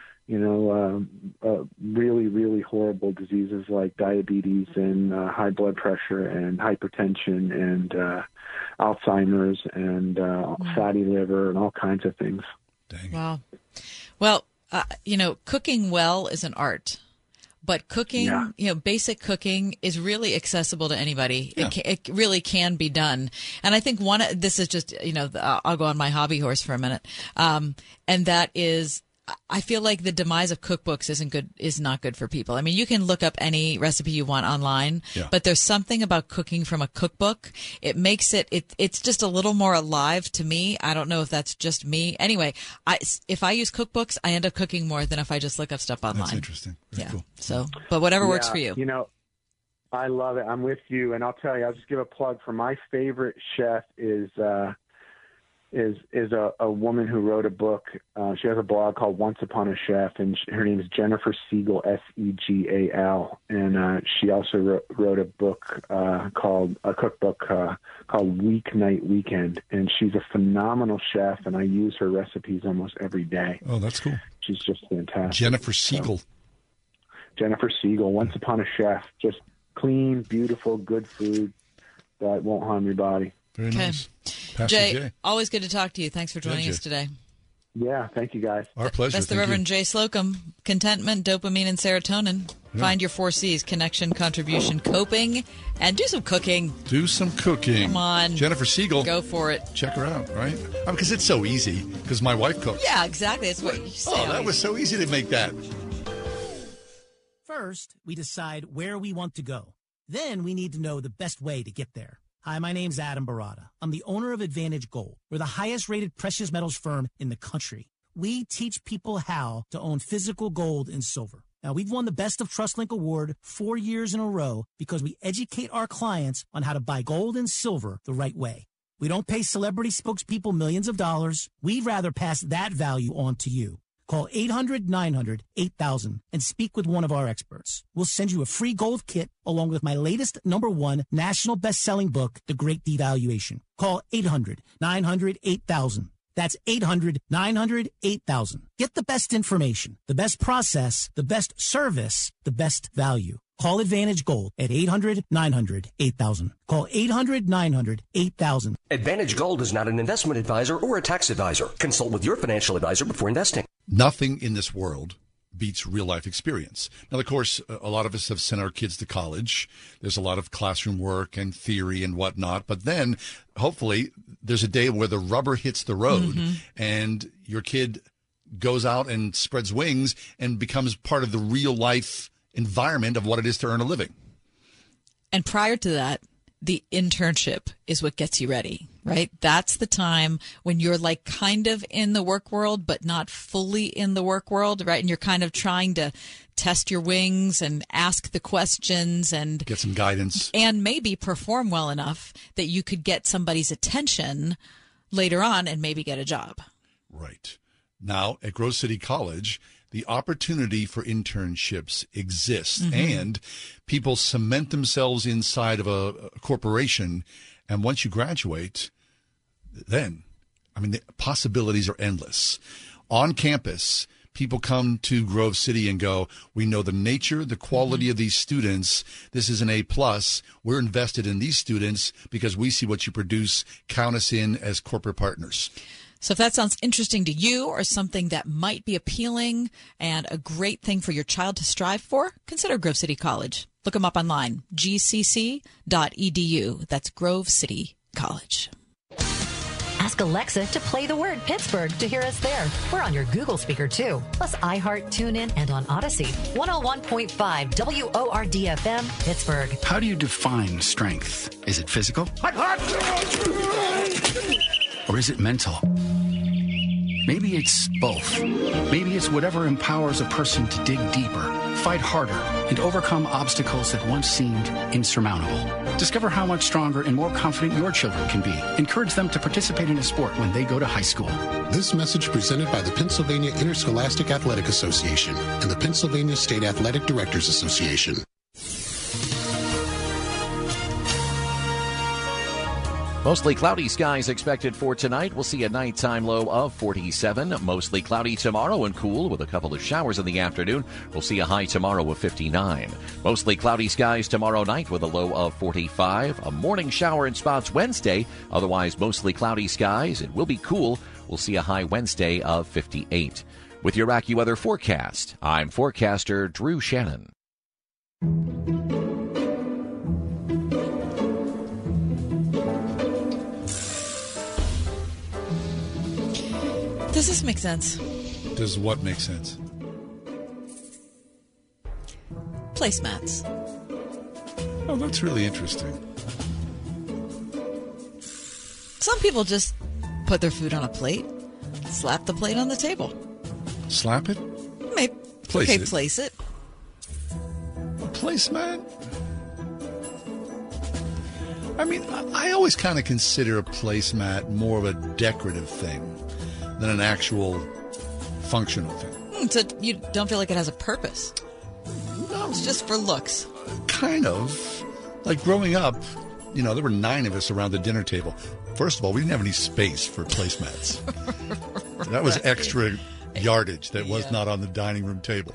really, really horrible diseases like diabetes and high blood pressure and hypertension and Alzheimer's and fatty liver and all kinds of things. Dang. Wow. Well, cooking well is an art. But cooking, basic cooking is really accessible to anybody. Yeah. It really can be done. And I think this is just, I'll go on my hobby horse for a minute. And that is, I feel like the demise of cookbooks is not good for people. I mean, you can look up any recipe you want online, but there's something about cooking from a cookbook. It makes it's just a little more alive to me. I don't know if that's just me. Anyway, if I use cookbooks, I end up cooking more than if I just look up stuff online. That's interesting. Very cool. So, but whatever works for you. I love it. I'm with you. And I'll tell you, I'll just give a plug for my favorite chef is a woman who wrote a book. She has a blog called Once Upon a Chef, and her name is Jennifer Siegel, Segal. And she also wrote a cookbook called Weeknight Weekend. And she's a phenomenal chef, and I use her recipes almost every day. Oh, that's cool. She's just fantastic. Jennifer Siegel. Jennifer Siegel, Once Upon a Chef. Just clean, beautiful, good food that won't harm your body. Very nice. Jay, always good to talk to you. Thanks for joining us today. Yeah, thank you, guys. Our pleasure. That's the Reverend Jay Slocum. Contentment, dopamine, and serotonin. Yeah. Find your 4 C's: connection, contribution, coping, and do some cooking. Come on. Jennifer Siegel. Go for it. Check her out, right? Because it's so easy, because my wife cooks. Yeah, exactly. That's what you say. Oh, that was so easy to make that. First, we decide where we want to go. Then we need to know the best way to get there. Hi, my name's Adam Barada. I'm the owner of Advantage Gold. We're the highest-rated precious metals firm in the country. We teach people how to own physical gold and silver. Now, we've won the Best of TrustLink Award 4 years in a row because we educate our clients on how to buy gold and silver the right way. We don't pay celebrity spokespeople millions of dollars. We'd rather pass that value on to you. Call 800-900-8000 and speak with one of our experts. We'll send you a free gold kit along with my latest #1 national best-selling book, The Great Devaluation. Call 800-900-8000. That's 800-900-8000. Get the best information, the best process, the best service, the best value. Call Advantage Gold at 800-900-8000. Call 800-900-8000. Advantage Gold is not an investment advisor or a tax advisor. Consult with your financial advisor before investing. Nothing in this world beats real-life experience. Now, of course, a lot of us have sent our kids to college. There's a lot of classroom work and theory and whatnot. But then, hopefully, there's a day where the rubber hits the road and your kid goes out and spreads wings and becomes part of the real-life environment of what it is to earn a living. And prior to that, the internship is what gets you ready, right? That's the time when you're like kind of in the work world, but not fully in the work world, right? And you're kind of trying to test your wings and ask the questions and get some guidance and maybe perform well enough that you could get somebody's attention later on and maybe get a job. Right. Now at Grove City College, the opportunity for internships exists, and people cement themselves inside of a corporation. And once you graduate, then I mean, the possibilities are endless. On campus, people come to Grove City and go, we know the nature, the quality of these students. This is an A+. We're invested in these students because we see what you produce. Count us in as corporate partners. So if that sounds interesting to you or something that might be appealing and a great thing for your child to strive for, consider Grove City College. Look them up online, gcc.edu. That's Grove City College. Ask Alexa to play the word Pittsburgh to hear us there. We're on your Google speaker, too. Plus iHeart, TuneIn, and on Odyssey. 101.5 WORD-FM, Pittsburgh. How do you define strength? Is it physical? Or is it mental? Maybe it's both. Maybe it's whatever empowers a person to dig deeper, fight harder, and overcome obstacles that once seemed insurmountable. Discover how much stronger and more confident your children can be. Encourage them to participate in a sport when they go to high school. This message presented by the Pennsylvania Interscholastic Athletic Association and the Pennsylvania State Athletic Directors Association. Mostly cloudy skies expected for tonight. We'll see a nighttime low of 47. Mostly cloudy tomorrow and cool with a couple of showers in the afternoon. We'll see a high tomorrow of 59. Mostly cloudy skies tomorrow night with a low of 45. A morning shower in spots Wednesday. Otherwise, mostly cloudy skies. It will be cool. We'll see a high Wednesday of 58. With your AccuWeather forecast, I'm forecaster Drew Shannon. Does this make sense? Does what make sense? Placemats. Oh, that's really interesting. Some people just put their food on a plate, slap the plate on the table. Slap it? Maybe. Place okay, it. place it. A placemat? I mean, I always kind of consider a placemat more of a decorative thing than an actual functional thing. So you don't feel like it has a purpose? No. It's just for looks. Kind of. Like growing up, you know, there were 9 of us around the dinner table. First of all, we didn't have any space for placemats. That was extra yardage that was not on the dining room table.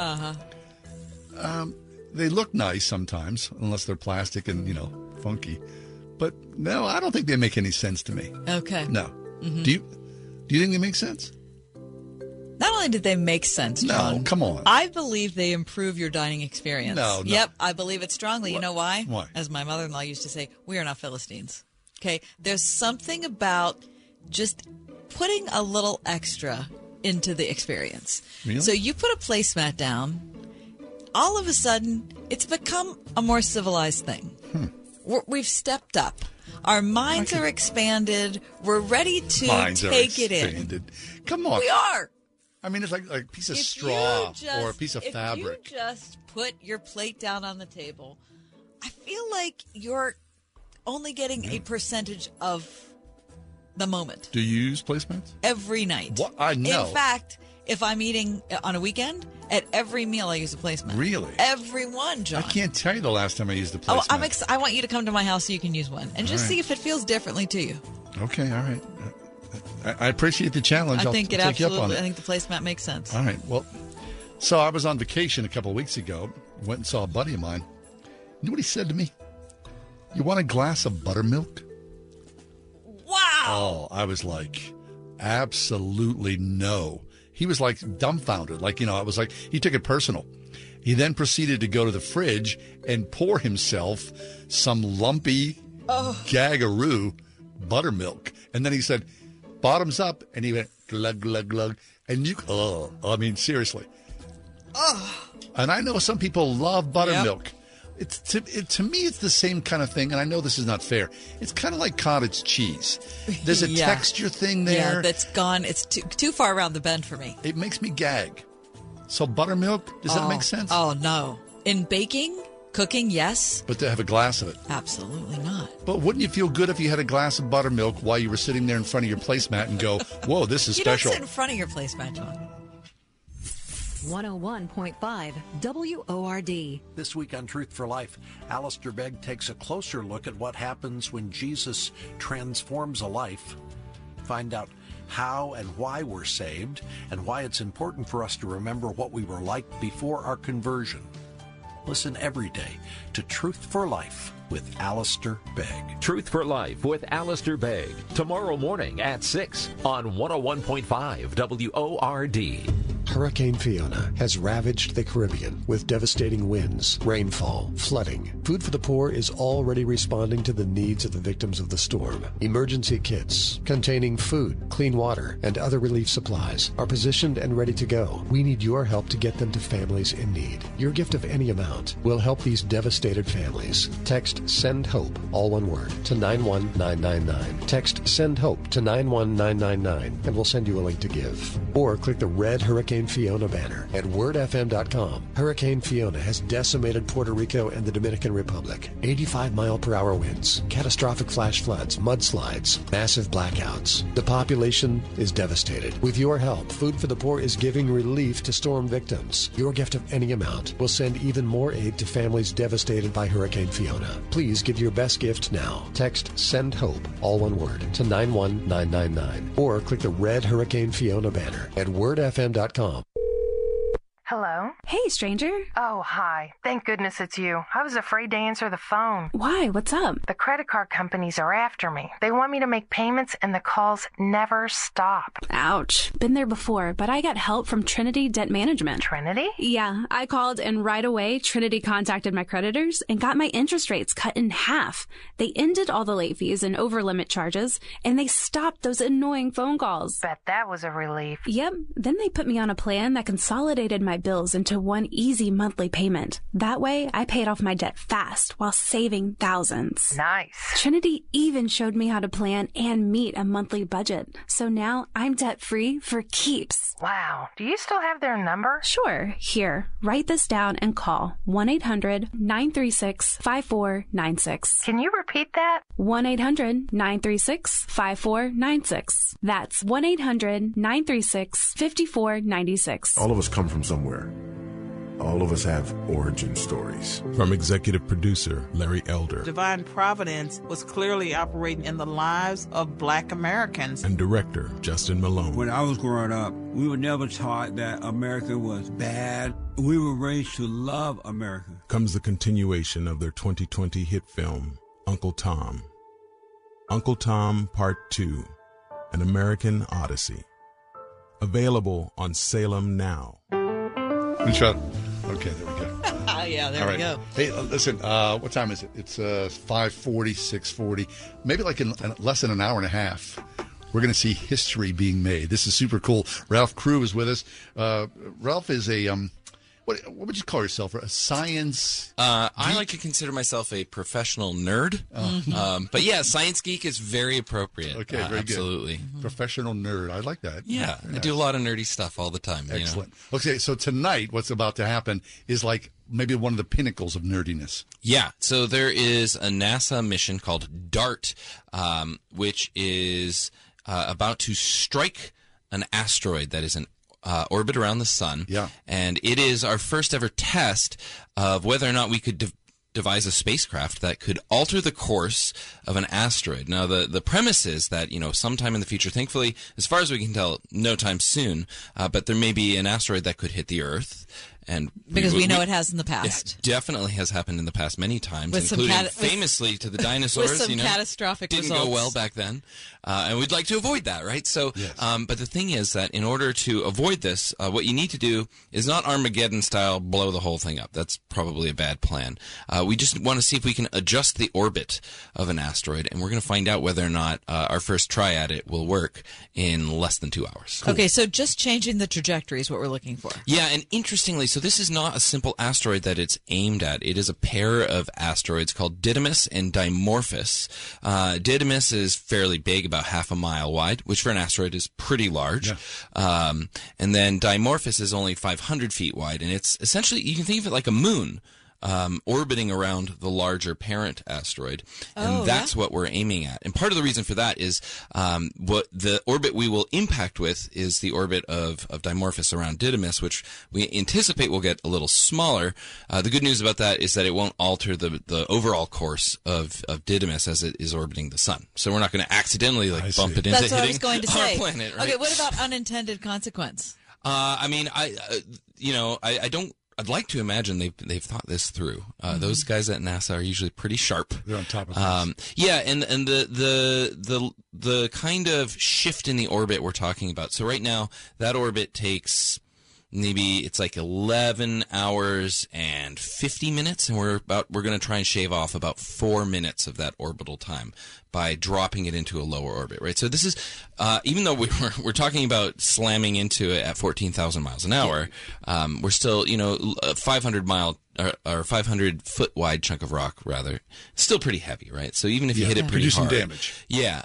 They look nice sometimes, unless they're plastic and, you know, funky. But no, I don't think they make any sense to me. Okay. No. Mm-hmm. Do you think they make sense? Not only did they make sense, John. No, come on. I believe they improve your dining experience. No. Yep, I believe it strongly. You know why? Why? As my mother-in-law used to say, we are not Philistines. Okay? There's something about just putting a little extra into the experience. Really? So you put a placemat down, all of a sudden, it's become a more civilized thing. We've stepped up. Our minds are expanded. We're ready to take it in. Come on. We are. I mean, it's like a piece of straw or a piece of fabric. If you just put your plate down on the table, I feel like you're only getting a percentage of the moment. Do you use placemats? Every night. What? I know. In fact, if I'm eating on a weekend, at every meal I use a placemat. Really? Every one, John. I can't tell you the last time I used a placemat. I want you to come to my house so you can use one and just All right. see if it feels differently to you. Okay, all right. I appreciate the challenge. I think I'll it take you up on absolutely. it. I think the placemat makes sense. All right. Well, so I was on vacation a couple of weeks ago. Went and saw a buddy of mine. You know what he said to me? You want a glass of buttermilk? Wow. Oh, I was like, absolutely no. He was like dumbfounded. Like, you know, it was like he took it personal. He then proceeded to go to the fridge and pour himself some lumpy gagaroo buttermilk. And then he said, bottoms up. And he went glug, glug, glug. And you, I mean, seriously. And I know some people love buttermilk. Yep. To me, it's the same kind of thing, and I know this is not fair. It's kind of like cottage cheese. There's a texture thing there. Yeah, that's gone. It's too far around the bend for me. It makes me gag. So buttermilk, does that make sense? Oh, no. In baking, cooking, yes. But to have a glass of it? Absolutely not. But wouldn't you feel good if you had a glass of buttermilk while you were sitting there in front of your placemat and go, whoa, this is you special? You don't sit in front of your placemat, John. 101.5 WORD. This week on Truth for Life, Alistair Begg takes a closer look at what happens when Jesus transforms a life. Find out how and why we're saved, and why it's important for us to remember what we were like before our conversion. Listen every day to Truth for Life with Alistair Begg. Truth for Life with Alistair Begg. Tomorrow morning at 6 on 101.5 WORD. Hurricane Fiona has ravaged the Caribbean with devastating winds, rainfall, flooding. Food for the Poor is already responding to the needs of the victims of the storm. Emergency kits containing food, clean water, and other relief supplies are positioned and ready to go. We need your help to get them to families in need. Your gift of any amount will help these devastated families. Text SEND HOPE, all one word, to 91999. Text SEND HOPE to 91999 and we'll send you a link to give. Or click the red Hurricane Fiona banner at wordfm.com. Hurricane Fiona has decimated Puerto Rico and the Dominican Republic. 85-mile-per-hour winds, catastrophic flash floods, mudslides, massive blackouts. The population is devastated. With your help, Food for the Poor is giving relief to storm victims. Your gift of any amount will send even more aid to families devastated by Hurricane Fiona. Please give your best gift now. Text SEND HOPE, all one word, to 91999. Or click the red Hurricane Fiona banner at wordfm.com. Hello? Hey, stranger. Oh, hi. Thank goodness it's you. I was afraid to answer the phone. Why? What's up? The credit card companies are after me. They want me to make payments and the calls never stop. Ouch. Been there before, but I got help from Trinity Debt Management. Trinity? Yeah, I called and right away Trinity contacted my creditors and got my interest rates cut in half. They ended all the late fees and over-limit charges, and they stopped those annoying phone calls. Bet that was a relief. Yep. Then they put me on a plan that consolidated my bills into one easy monthly payment. That way, I paid off my debt fast while saving thousands. Nice. Trinity even showed me how to plan and meet a monthly budget. So now I'm debt-free for keeps. Wow. Do you still have their number? Sure. Here, write this down and call 1-800-936-5496. Can you repeat that? 1-800-936-5496. That's 1-800-936-5496. All of us come from somewhere. All of us have origin stories. From executive producer Larry Elder. Divine Providence was clearly operating in the lives of Black Americans. And director Justin Malone. When I was growing up, we were never taught that America was bad. We were raised to love America. Comes the continuation of their 2020 hit film, Uncle Tom. Uncle Tom Part 2, An American Odyssey. Available on Salem Now. Okay, there we go. Yeah, there we go. Hey, listen, what time is it? It's 5:40, 6:40. Maybe like in less than an hour and a half, we're going to see history being made. This is super cool. Ralph Crew is with us. Ralph is a... What would you call yourself? A science... I like to consider myself a professional nerd. But yeah, science geek is very appropriate. Okay, very absolutely. good. Mm-hmm. Professional nerd. I like that. Yeah, nice. I do a lot of nerdy stuff all the time. Excellent. You know? Okay, so tonight what's about to happen is like maybe one of the pinnacles of nerdiness. Yeah, so there is a NASA mission called DART, which is about to strike an asteroid that is an orbit around the sun. Yeah. And it is our first ever test of whether or not we could devise a spacecraft that could alter the course of an asteroid. Now, the premise is that, sometime in the future, thankfully, as far as we can tell, no time soon, but there may be an asteroid that could hit the Earth. And because we know it has in the past. It definitely has happened in the past many times, with including famously to the dinosaurs. With some catastrophic didn't results. go well back then, and we'd like to avoid that, right? So, yes. But the thing is that in order to avoid this, what you need to do is not Armageddon style blow the whole thing up. That's probably a bad plan. We just want to see if we can adjust the orbit of an asteroid, and we're going to find out whether or not our first try at it will work in less than 2 hours. Cool. Okay, so just changing the trajectory is what we're looking for. Yeah, and interestingly, so this is not a simple asteroid that it's aimed at. It is a pair of asteroids called Didymus and Dimorphos. Didymus is fairly big, about half a mile wide, which for an asteroid is pretty large. Yeah. And then Dimorphos is only 500 feet wide, and it's essentially, you can think of it like a moon. orbiting around the larger parent asteroid, and that's what we're aiming at. And part of the reason for that is what the orbit we will impact with is the orbit of Dimorphos around Didymus, which we anticipate will get a little smaller. The good news about that is that it won't alter the overall course of Didymus as it is orbiting the sun. So we're not going to accidentally bump it into That's what I hitting was going to say. our planet. Right? Okay, what about unintended consequence? I'd like to imagine they've thought this through. Those guys at NASA are usually pretty sharp. They're on top of things. And the kind of shift in the orbit we're talking about. So right now that orbit takes maybe it's like 11 hours and 50 minutes, and we're going to try and shave off about 4 minutes of that orbital time by dropping it into a lower orbit, right? So this is, even though we're talking about slamming into it at 14,000 miles an hour, we're still, a 500 mile or 500 foot wide chunk of rock, rather, still pretty heavy, right? So even if you hit it pretty hard, damage. Yeah,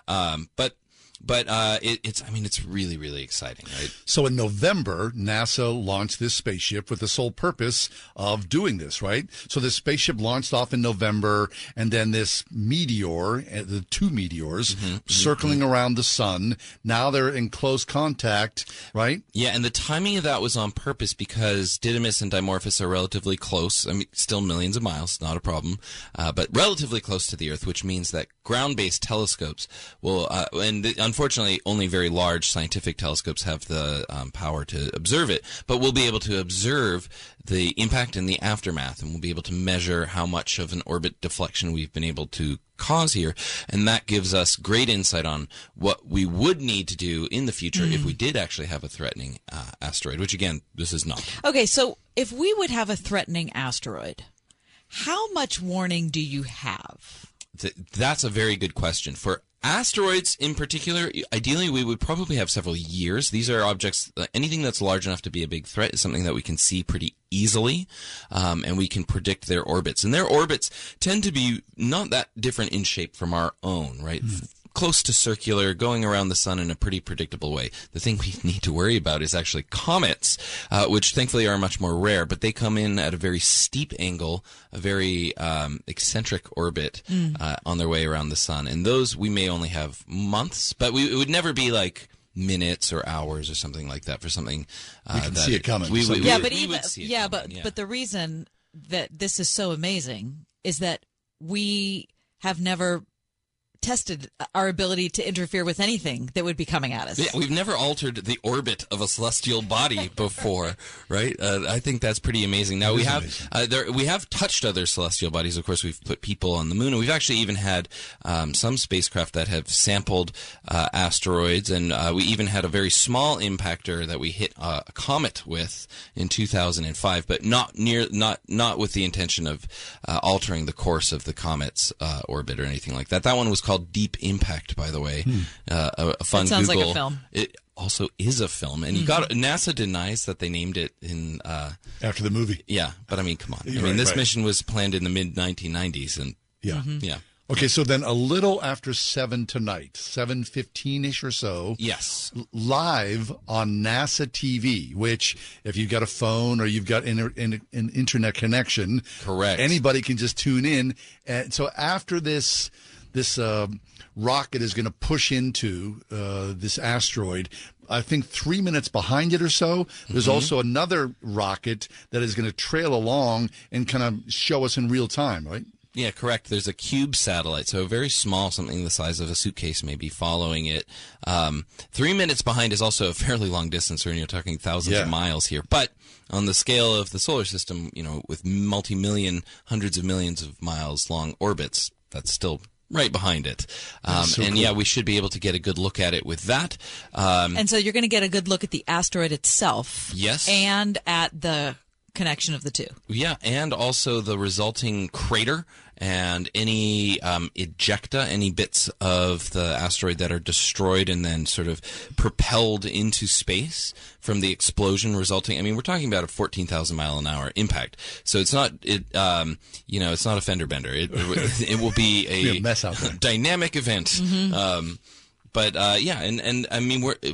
but it's really, really exciting, right? So in November, NASA launched this spaceship with the sole purpose of doing this, right? So this spaceship launched off in November, and then this meteor, the two meteors, circling around the sun. Now they're in close contact, right? Yeah, and the timing of that was on purpose because Didymus and Dimorphos are relatively close. I mean, still millions of miles, not a problem, but relatively close to the Earth, which means that ground-based telescopes will, unfortunately, only very large scientific telescopes have the power to observe it, but we'll be able to observe the impact and the aftermath, and we'll be able to measure how much of an orbit deflection we've been able to cause here, and that gives us great insight on what we would need to do in the future if we did actually have a threatening asteroid, which, again, this is not. Okay, so if we would have a threatening asteroid, how much warning do you have? That's a very good question. For asteroids in particular, ideally we would probably have several years. These are objects, anything that's large enough to be a big threat is something that we can see pretty easily, and we can predict their orbits. And their orbits tend to be not that different in shape from our own, right? Close to circular, going around the sun in a pretty predictable way. The thing we need to worry about is actually comets, which thankfully are much more rare, but they come in at a very steep angle, a very eccentric orbit on their way around the sun. And those we may only have months, but it would never be like minutes or hours or something like that for something we can see it coming. But the reason that this is so amazing is that we have never tested our ability to interfere with anything that would be coming at us. Yeah, we've never altered the orbit of a celestial body before, right? I think that's pretty amazing. Now we have touched other celestial bodies. Of course, we've put people on the moon, and we've actually even had some spacecraft that have sampled asteroids, and we even had a very small impactor that we hit a comet with in 2005, but not with the intention of altering the course of the comet's orbit or anything like that. That one was called Deep Impact, by the way. A fun it sounds Google. like a film. It also is a film, and NASA denies that they named it in after the movie. Yeah, but I mean, come on. This mission was planned in the mid 1990s, and yeah. Okay, so then a little after 7 tonight, 7:15-ish or so. Yes. Live on NASA TV, which if you've got a phone or you've got an internet connection, correct, anybody can just tune in. And so after this rocket is going to push into this asteroid, I think 3 minutes behind it or so, there's also another rocket that is going to trail along and kind of show us in real time, right? Yeah, correct. There's a cube satellite, so very small, something the size of a suitcase maybe following it. 3 minutes behind is also a fairly long distance, or you're talking thousands of miles here. But on the scale of the solar system, with multi-million, hundreds of millions of miles long orbits, that's still right behind it. Cool. We should be able to get a good look at it with that. And so you're going to get a good look at the asteroid itself. Yes. And at the connection of the two. Yeah, and also the resulting crater and any ejecta, any bits of the asteroid that are destroyed and then sort of propelled into space from the explosion resulting. I mean, we're talking about a 14,000 mile an hour impact, so it's not it's not a fender bender. It will be a mess out there. Dynamic event. And I mean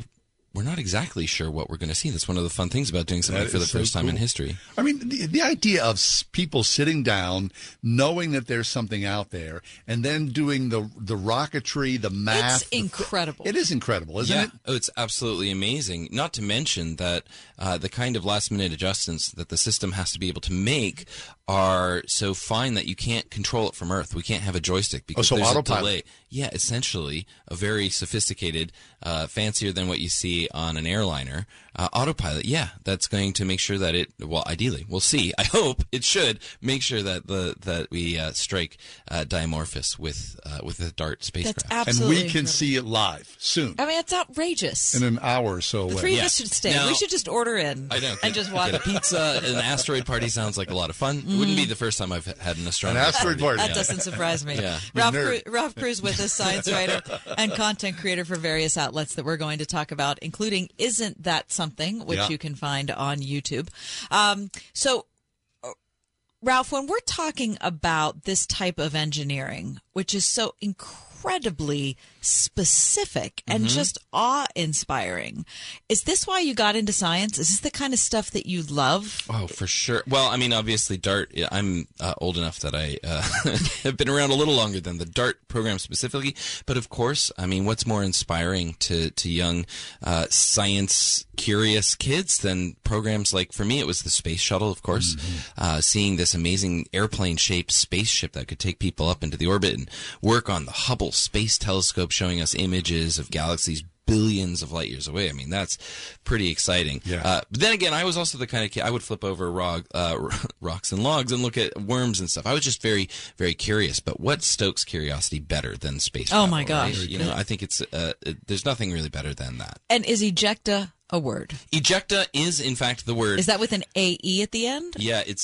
we're not exactly sure what we're going to see. That's one of the fun things about doing something for the first time in history. I mean, the idea of people sitting down, knowing that there's something out there, and then doing the rocketry, the math. It's incredible. It is incredible, isn't it? Oh, it's absolutely amazing. Not to mention that the kind of last-minute adjustments that the system has to be able to make are so fine that you can't control it from Earth. We can't have a joystick because there's autopilot. a delay. Yeah, essentially a very sophisticated, fancier than what you see on an airliner. Autopilot, that's going to make sure that it, well, ideally, we'll see. I hope it should make sure that we strike Dimorphos with the DART spacecraft. That's absolutely And we can see it live soon. I mean, it's outrageous. In an hour or so away. The three of us should stay. Now, we should just order in and just watch. Get a pizza. An asteroid party sounds like a lot of fun. Wouldn't be the first time I've had an astronomy party. That doesn't surprise me. Yeah. Ralph Cruz with us, science writer and content creator for various outlets that we're going to talk about, including Isn't That Something, which you can find on YouTube. So, Ralph, when we're talking about this type of engineering, which is so incredibly specific and just awe-inspiring, is this why you got into science? Is this the kind of stuff that you love? Oh, for sure. Well, I mean, obviously, DART, I'm old enough that I have been around a little longer than the DART program specifically. But of course, I mean, what's more inspiring to young science-curious kids than programs like, for me, it was the Space Shuttle, of course, seeing this amazing airplane-shaped spaceship that could take people up into the orbit and work on the Hubble Space Telescope, showing us images of galaxies billions of light years away. I mean, that's pretty exciting. Yeah. But then again, I was also the kind of kid, I would flip over rocks and logs and look at worms and stuff. I was just very, very curious. But what stokes curiosity better than space travel? Oh, my gosh. Right? You know, I think it's there's nothing really better than that. And is ejecta a word? Ejecta is, in fact, the word. Is that with an A-E at the end? Yeah, it's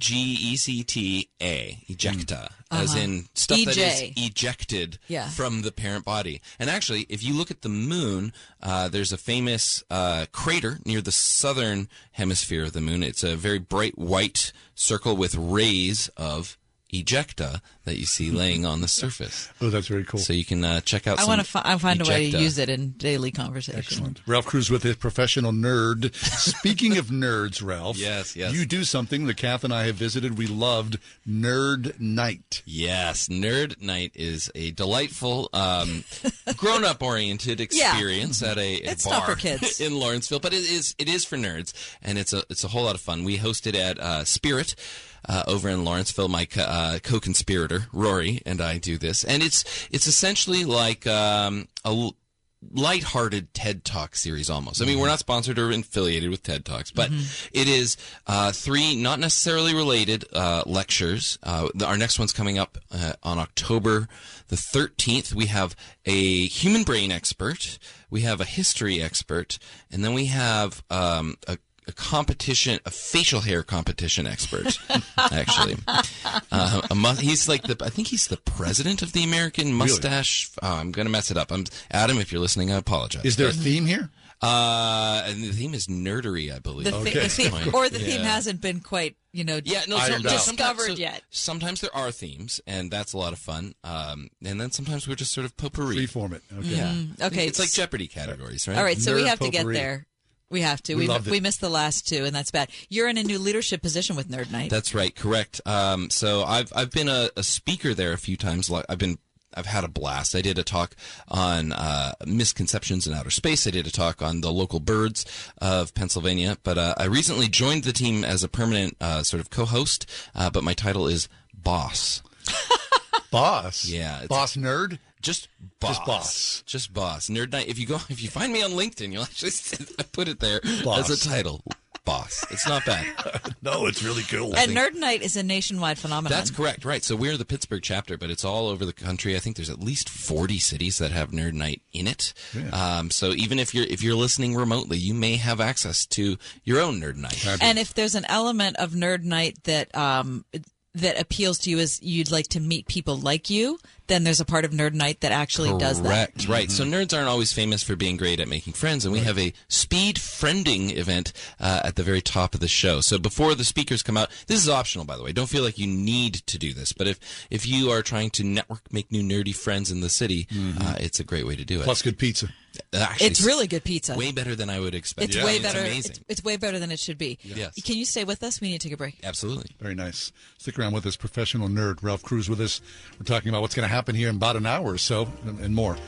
E-G-E-C-T-A, ejecta, as in stuff that is ejected from the parent body. And actually, if you look at the moon, there's a famous crater near the southern hemisphere of the moon. It's a very bright white circle with rays of ejecta that you see laying on the surface. Oh, that's very cool. So you can check out I want to find a way to ejecta. use it in daily conversation. Excellent. Ralph Cruz with his professional nerd. Speaking of nerds, Ralph. Yes. You do something that Kath and I have visited. We loved Nerd Night. Yes, Nerd Night is a delightful, grown-up oriented experience at a It's bar not for kids. in Lawrenceville, but it is for nerds, and it's a whole lot of fun. We hosted at Spirit. Over in Lawrenceville, my co-conspirator Rory and I do this, and it's essentially like a lighthearted TED Talk series almost. I mean, we're not sponsored or affiliated with TED Talks, but it is 3 not necessarily related lectures. Our next one's coming up on October the 13th. We have a human brain expert, we have a history expert, and then we have a facial hair competition expert, actually. He's like I think he's the president of the American Mustache. Really? I'm going to mess it up. Adam, if you're listening, I apologize. Is there a theme here? And the theme is nerdery, I believe. The theme hasn't been quite, discovered yet. Sometimes there are themes, and that's a lot of fun. And then sometimes we're just sort of potpourri. Freeform it. Okay. Yeah. Okay. It's like Jeopardy categories, right? All right, so we have to potpourri. get there. We have to. We missed the last two, and that's bad. You're in a new leadership position with Nerd Night. That's right, correct. So I've been a speaker there a few times. I've had a blast. I did a talk on misconceptions in outer space. I did a talk on the local birds of Pennsylvania. But I recently joined the team as a permanent sort of co-host. But my title is Boss. Boss? Yeah. Boss nerd? Just boss. Just boss. Nerd Night. If you find me on LinkedIn, you'll actually I put it there Boss. as a title. Boss. It's not bad. No, it's really cool. And Nerd Night is a nationwide phenomenon. That's correct, right. So we're the Pittsburgh chapter, but it's all over the country. I think there's at least 40 cities that have Nerd Night in it. Yeah. So even if you're listening remotely, you may have access to your own Nerd Night. And if there's an element of Nerd Night that appeals to you as you'd like to meet people like you, then there's a part of Nerd Night that actually does that. Correct, right. So nerds aren't always famous for being great at making friends, and we have a speed friending event at the very top of the show. So before the speakers come out, this is optional, by the way. Don't feel like you need to do this, but if you are trying to network, make new nerdy friends in the city, it's a great way to do it. Plus good pizza. Actually, it's really good pizza. Way better than I would expect. It's way better. It's amazing. It's way better than it should be. Yes. Can you stay with us? We need to take a break. Absolutely. Very nice. Stick around with us. Professional nerd Ralph Cruz with us. We're talking about what's going to happen here in about an hour or so and more.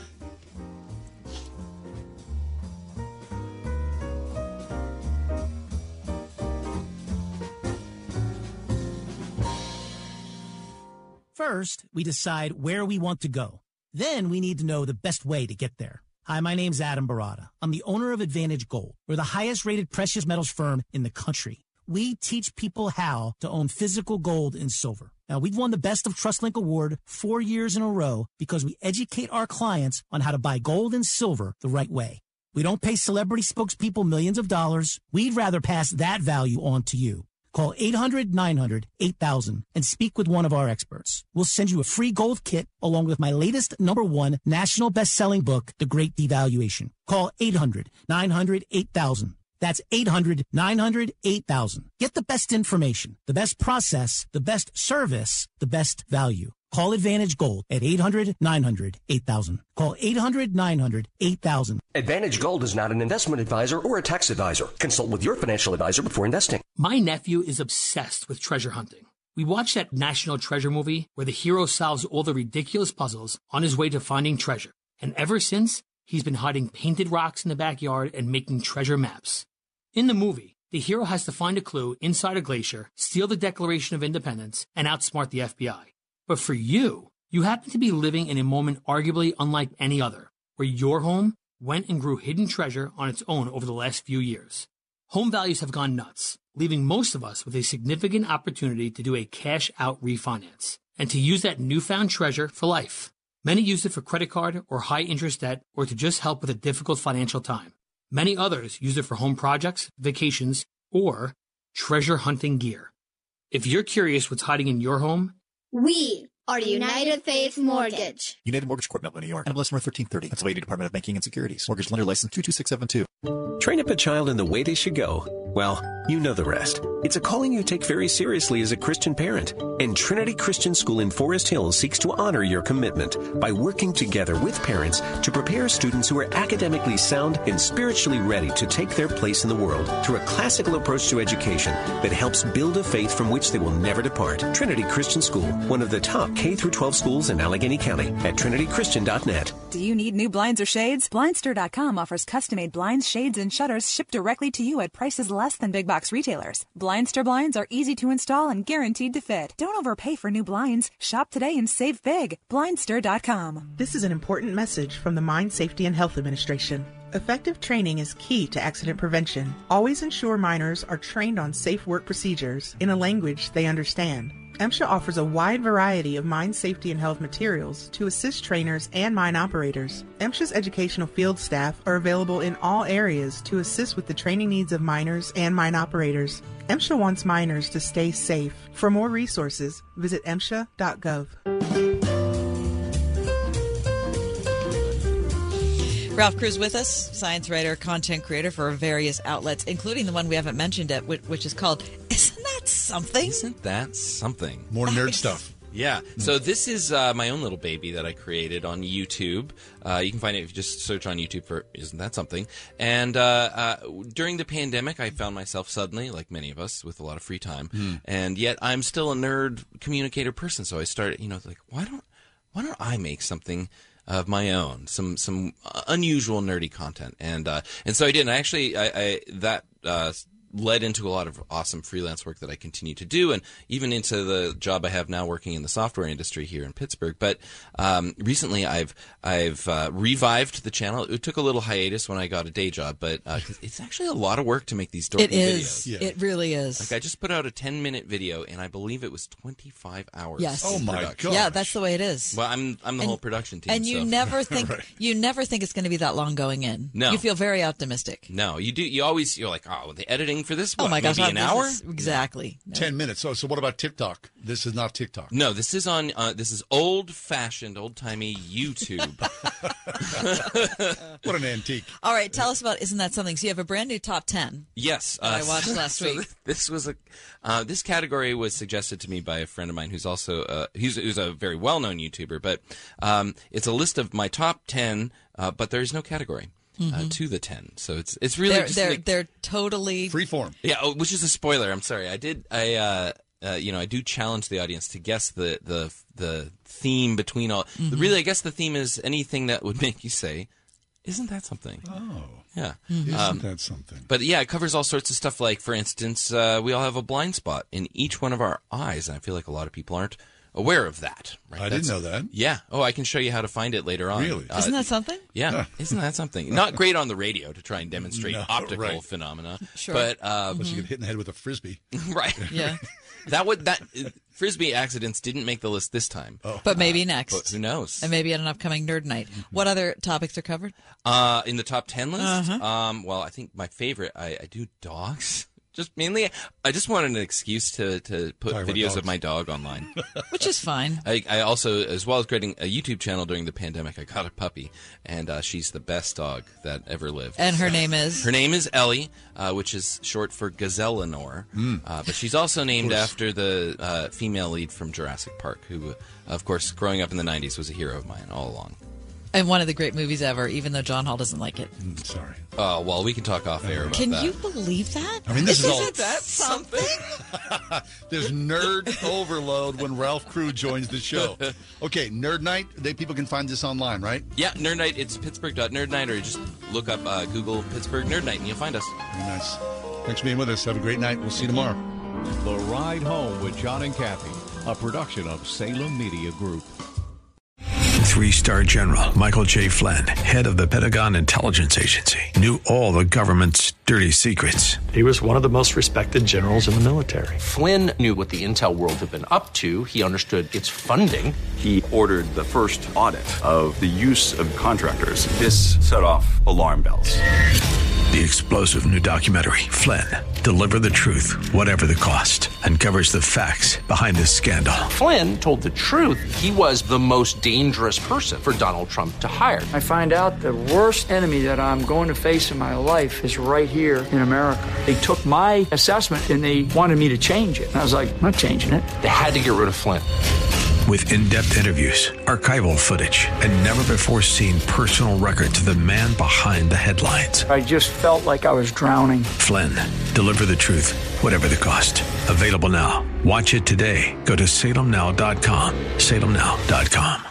First, we decide where we want to go. Then we need to know the best way to get there. Hi, my name's Adam Barada. I'm the owner of Advantage Gold. We're the highest rated precious metals firm in the country. We teach people how to own physical gold and silver. Now, we've won the Best of TrustLink Award 4 years in a row because we educate our clients on how to buy gold and silver the right way. We don't pay celebrity spokespeople millions of dollars. We'd rather pass that value on to you. Call 800-900-8000 and speak with one of our experts. We'll send you a free gold kit along with my latest #1 national best-selling book, The Great Devaluation. Call 800-900-8000. That's 800-900-8000. Get the best information, the best process, the best service, the best value. Call Advantage Gold at 800-900-8000. Call 800-900-8000. Advantage Gold is not an investment advisor or a tax advisor. Consult with your financial advisor before investing. My nephew is obsessed with treasure hunting. We watched that National Treasure movie where the hero solves all the ridiculous puzzles on his way to finding treasure. And ever since, he's been hiding painted rocks in the backyard and making treasure maps. In the movie, the hero has to find a clue inside a glacier, steal the Declaration of Independence, and outsmart the FBI. But for you, you happen to be living in a moment arguably unlike any other, where your home went and grew hidden treasure on its own over the last few years. Home values have gone nuts, leaving most of us with a significant opportunity to do a cash-out refinance and to use that newfound treasure for life. Many use it for credit card or high-interest debt or to just help with a difficult financial time. Many others use it for home projects, vacations, or treasure hunting gear. If you're curious what's hiding in your home, we are United Faith Mortgage. United Mortgage Corp, Melville, New York. NMLS number 1330. Pennsylvania Department of Banking and Securities. Mortgage lender license 22672. Train up a child in the way they should go. Well, you know the rest. It's a calling you take very seriously as a Christian parent. And Trinity Christian School in Forest Hills seeks to honor your commitment by working together with parents to prepare students who are academically sound and spiritually ready to take their place in the world through a classical approach to education that helps build a faith from which they will never depart. Trinity Christian School, one of the top K-12 schools in Allegheny County at trinitychristian.net. Do you need new blinds or shades? Blindster.com offers custom-made blinds, shades, and shutters shipped directly to you at prices less than big box retailers. Blindster blinds are easy to install and guaranteed to fit. Don't overpay for new blinds. Shop today and save big. Blindster.com. This is an important message from the Mine Safety and Health Administration. Effective training is key to accident prevention. Always ensure miners are trained on safe work procedures in a language they understand. MSHA offers a wide variety of mine safety and health materials to assist trainers and mine operators. MSHA's educational field staff are available in all areas to assist with the training needs of miners and mine operators. MSHA wants miners to stay safe. For more resources, visit MSHA.gov. Ralph Cruz with us, science writer, content creator for various outlets, including the one we haven't mentioned yet, which is called Isn't That Something? Isn't That Something? More nerd stuff. Yeah. So this is my own little baby that I created on YouTube. You can find it if you just search on YouTube for Isn't That Something? And during the pandemic, I found myself suddenly, like many of us, with a lot of free time. And yet I'm still a nerd communicator person. So I started, like, why don't I make something of my own, some unusual nerdy content, and so I did. And actually, that led into a lot of awesome freelance work that I continue to do, and even into the job I have now working in the software industry here in Pittsburgh. But recently, I've revived the channel. It took a little hiatus when I got a day job, but it's actually a lot of work to make these dorky videos. It is. It really is. Like I just put out a 10-minute video, and I believe it was 25 hours. Yes. Oh my god. Yeah, that's the way it is. Well, I'm the whole production team. And you never think you never think it's going to be that long going in. No. You feel very optimistic. No, you do. You're like, oh, the editing filming for this. Oh my gosh, maybe an hour? Exactly. 10 minutes. So what about TikTok? This is not TikTok. No, this is on. This is old-fashioned, old-timey YouTube. What an antique! All right, tell us about Isn't That Something? So you have a brand new top 10. Yes, I watched last week. This was this category was suggested to me by a friend of mine who's also who's a very well-known YouTuber. But it's a list of my top 10, but there is no category. To the 10, so it's really they're totally freeform. Yeah, which is a spoiler. I'm sorry. I do challenge the audience to guess the theme between all. Really, I guess the theme is anything that would make you say, "Isn't that something?" Oh, yeah, isn't that something? But yeah, it covers all sorts of stuff. Like, for instance, we all have a blind spot in each one of our eyes, and I feel like a lot of people aren't aware of that. Right? I didn't know that. Yeah. Oh, I can show you how to find it later on. Really? Isn't that something? Yeah. Isn't that something? Not great on the radio to try and demonstrate optical phenomena. Sure. But unless you get hit in the head with a frisbee. Right. Yeah. that frisbee accidents didn't make the list this time. Oh. But maybe next. But who knows? And maybe at an upcoming Nerd Night. What other topics are covered? In the top 10 list? Well, I think my favorite, I do dogs. Just mainly, I just wanted an excuse to put videos of my dog online. Which is fine. I also, as well as creating a YouTube channel during the pandemic, I got a puppy, and she's the best dog that ever lived. And her name is? Her name is Ellie, which is short for Gazelle-Lenore. But she's also named after the female lead from Jurassic Park, who, of course, growing up in the 90s, was a hero of mine all along. And one of the great movies ever, even though John Hall doesn't like it. Sorry. Oh, well, we can talk off air about that. Can you believe that? I mean, this is all... Isn't that something? There's nerd overload when Ralph Crew joins the show. Okay, Nerd Night, people can find this online, right? Yeah, Nerd Night, it's pittsburgh.nerdnight, or just look up Google Pittsburgh Nerd Night, and you'll find us. Very nice. Thanks for being with us. Have a great night. We'll see you tomorrow. The Ride Home with John and Kathy, a production of Salem Media Group. 3-star General Michael J. Flynn, head of the Pentagon Intelligence Agency, knew all the government's dirty secrets. He was one of the most respected generals in the military. Flynn knew what the intel world had been up to. He understood its funding. He ordered the first audit of the use of contractors. This set off alarm bells. The explosive new documentary, Flynn, Deliver the Truth, Whatever the Cost, uncovers the facts behind this scandal. Flynn told the truth. He was the most dangerous person for Donald Trump to hire. I find out the worst enemy that I'm going to face in my life is right here in America. They took my assessment and they wanted me to change it. And I was like, I'm not changing it. They had to get rid of Flynn. With in-depth interviews, archival footage, and never-before-seen personal records of the man behind the headlines. I just felt like I was drowning. Flynn, Deliver the Truth, Whatever the Cost. Available now. Watch it today. Go to salemnow.com. salemnow.com.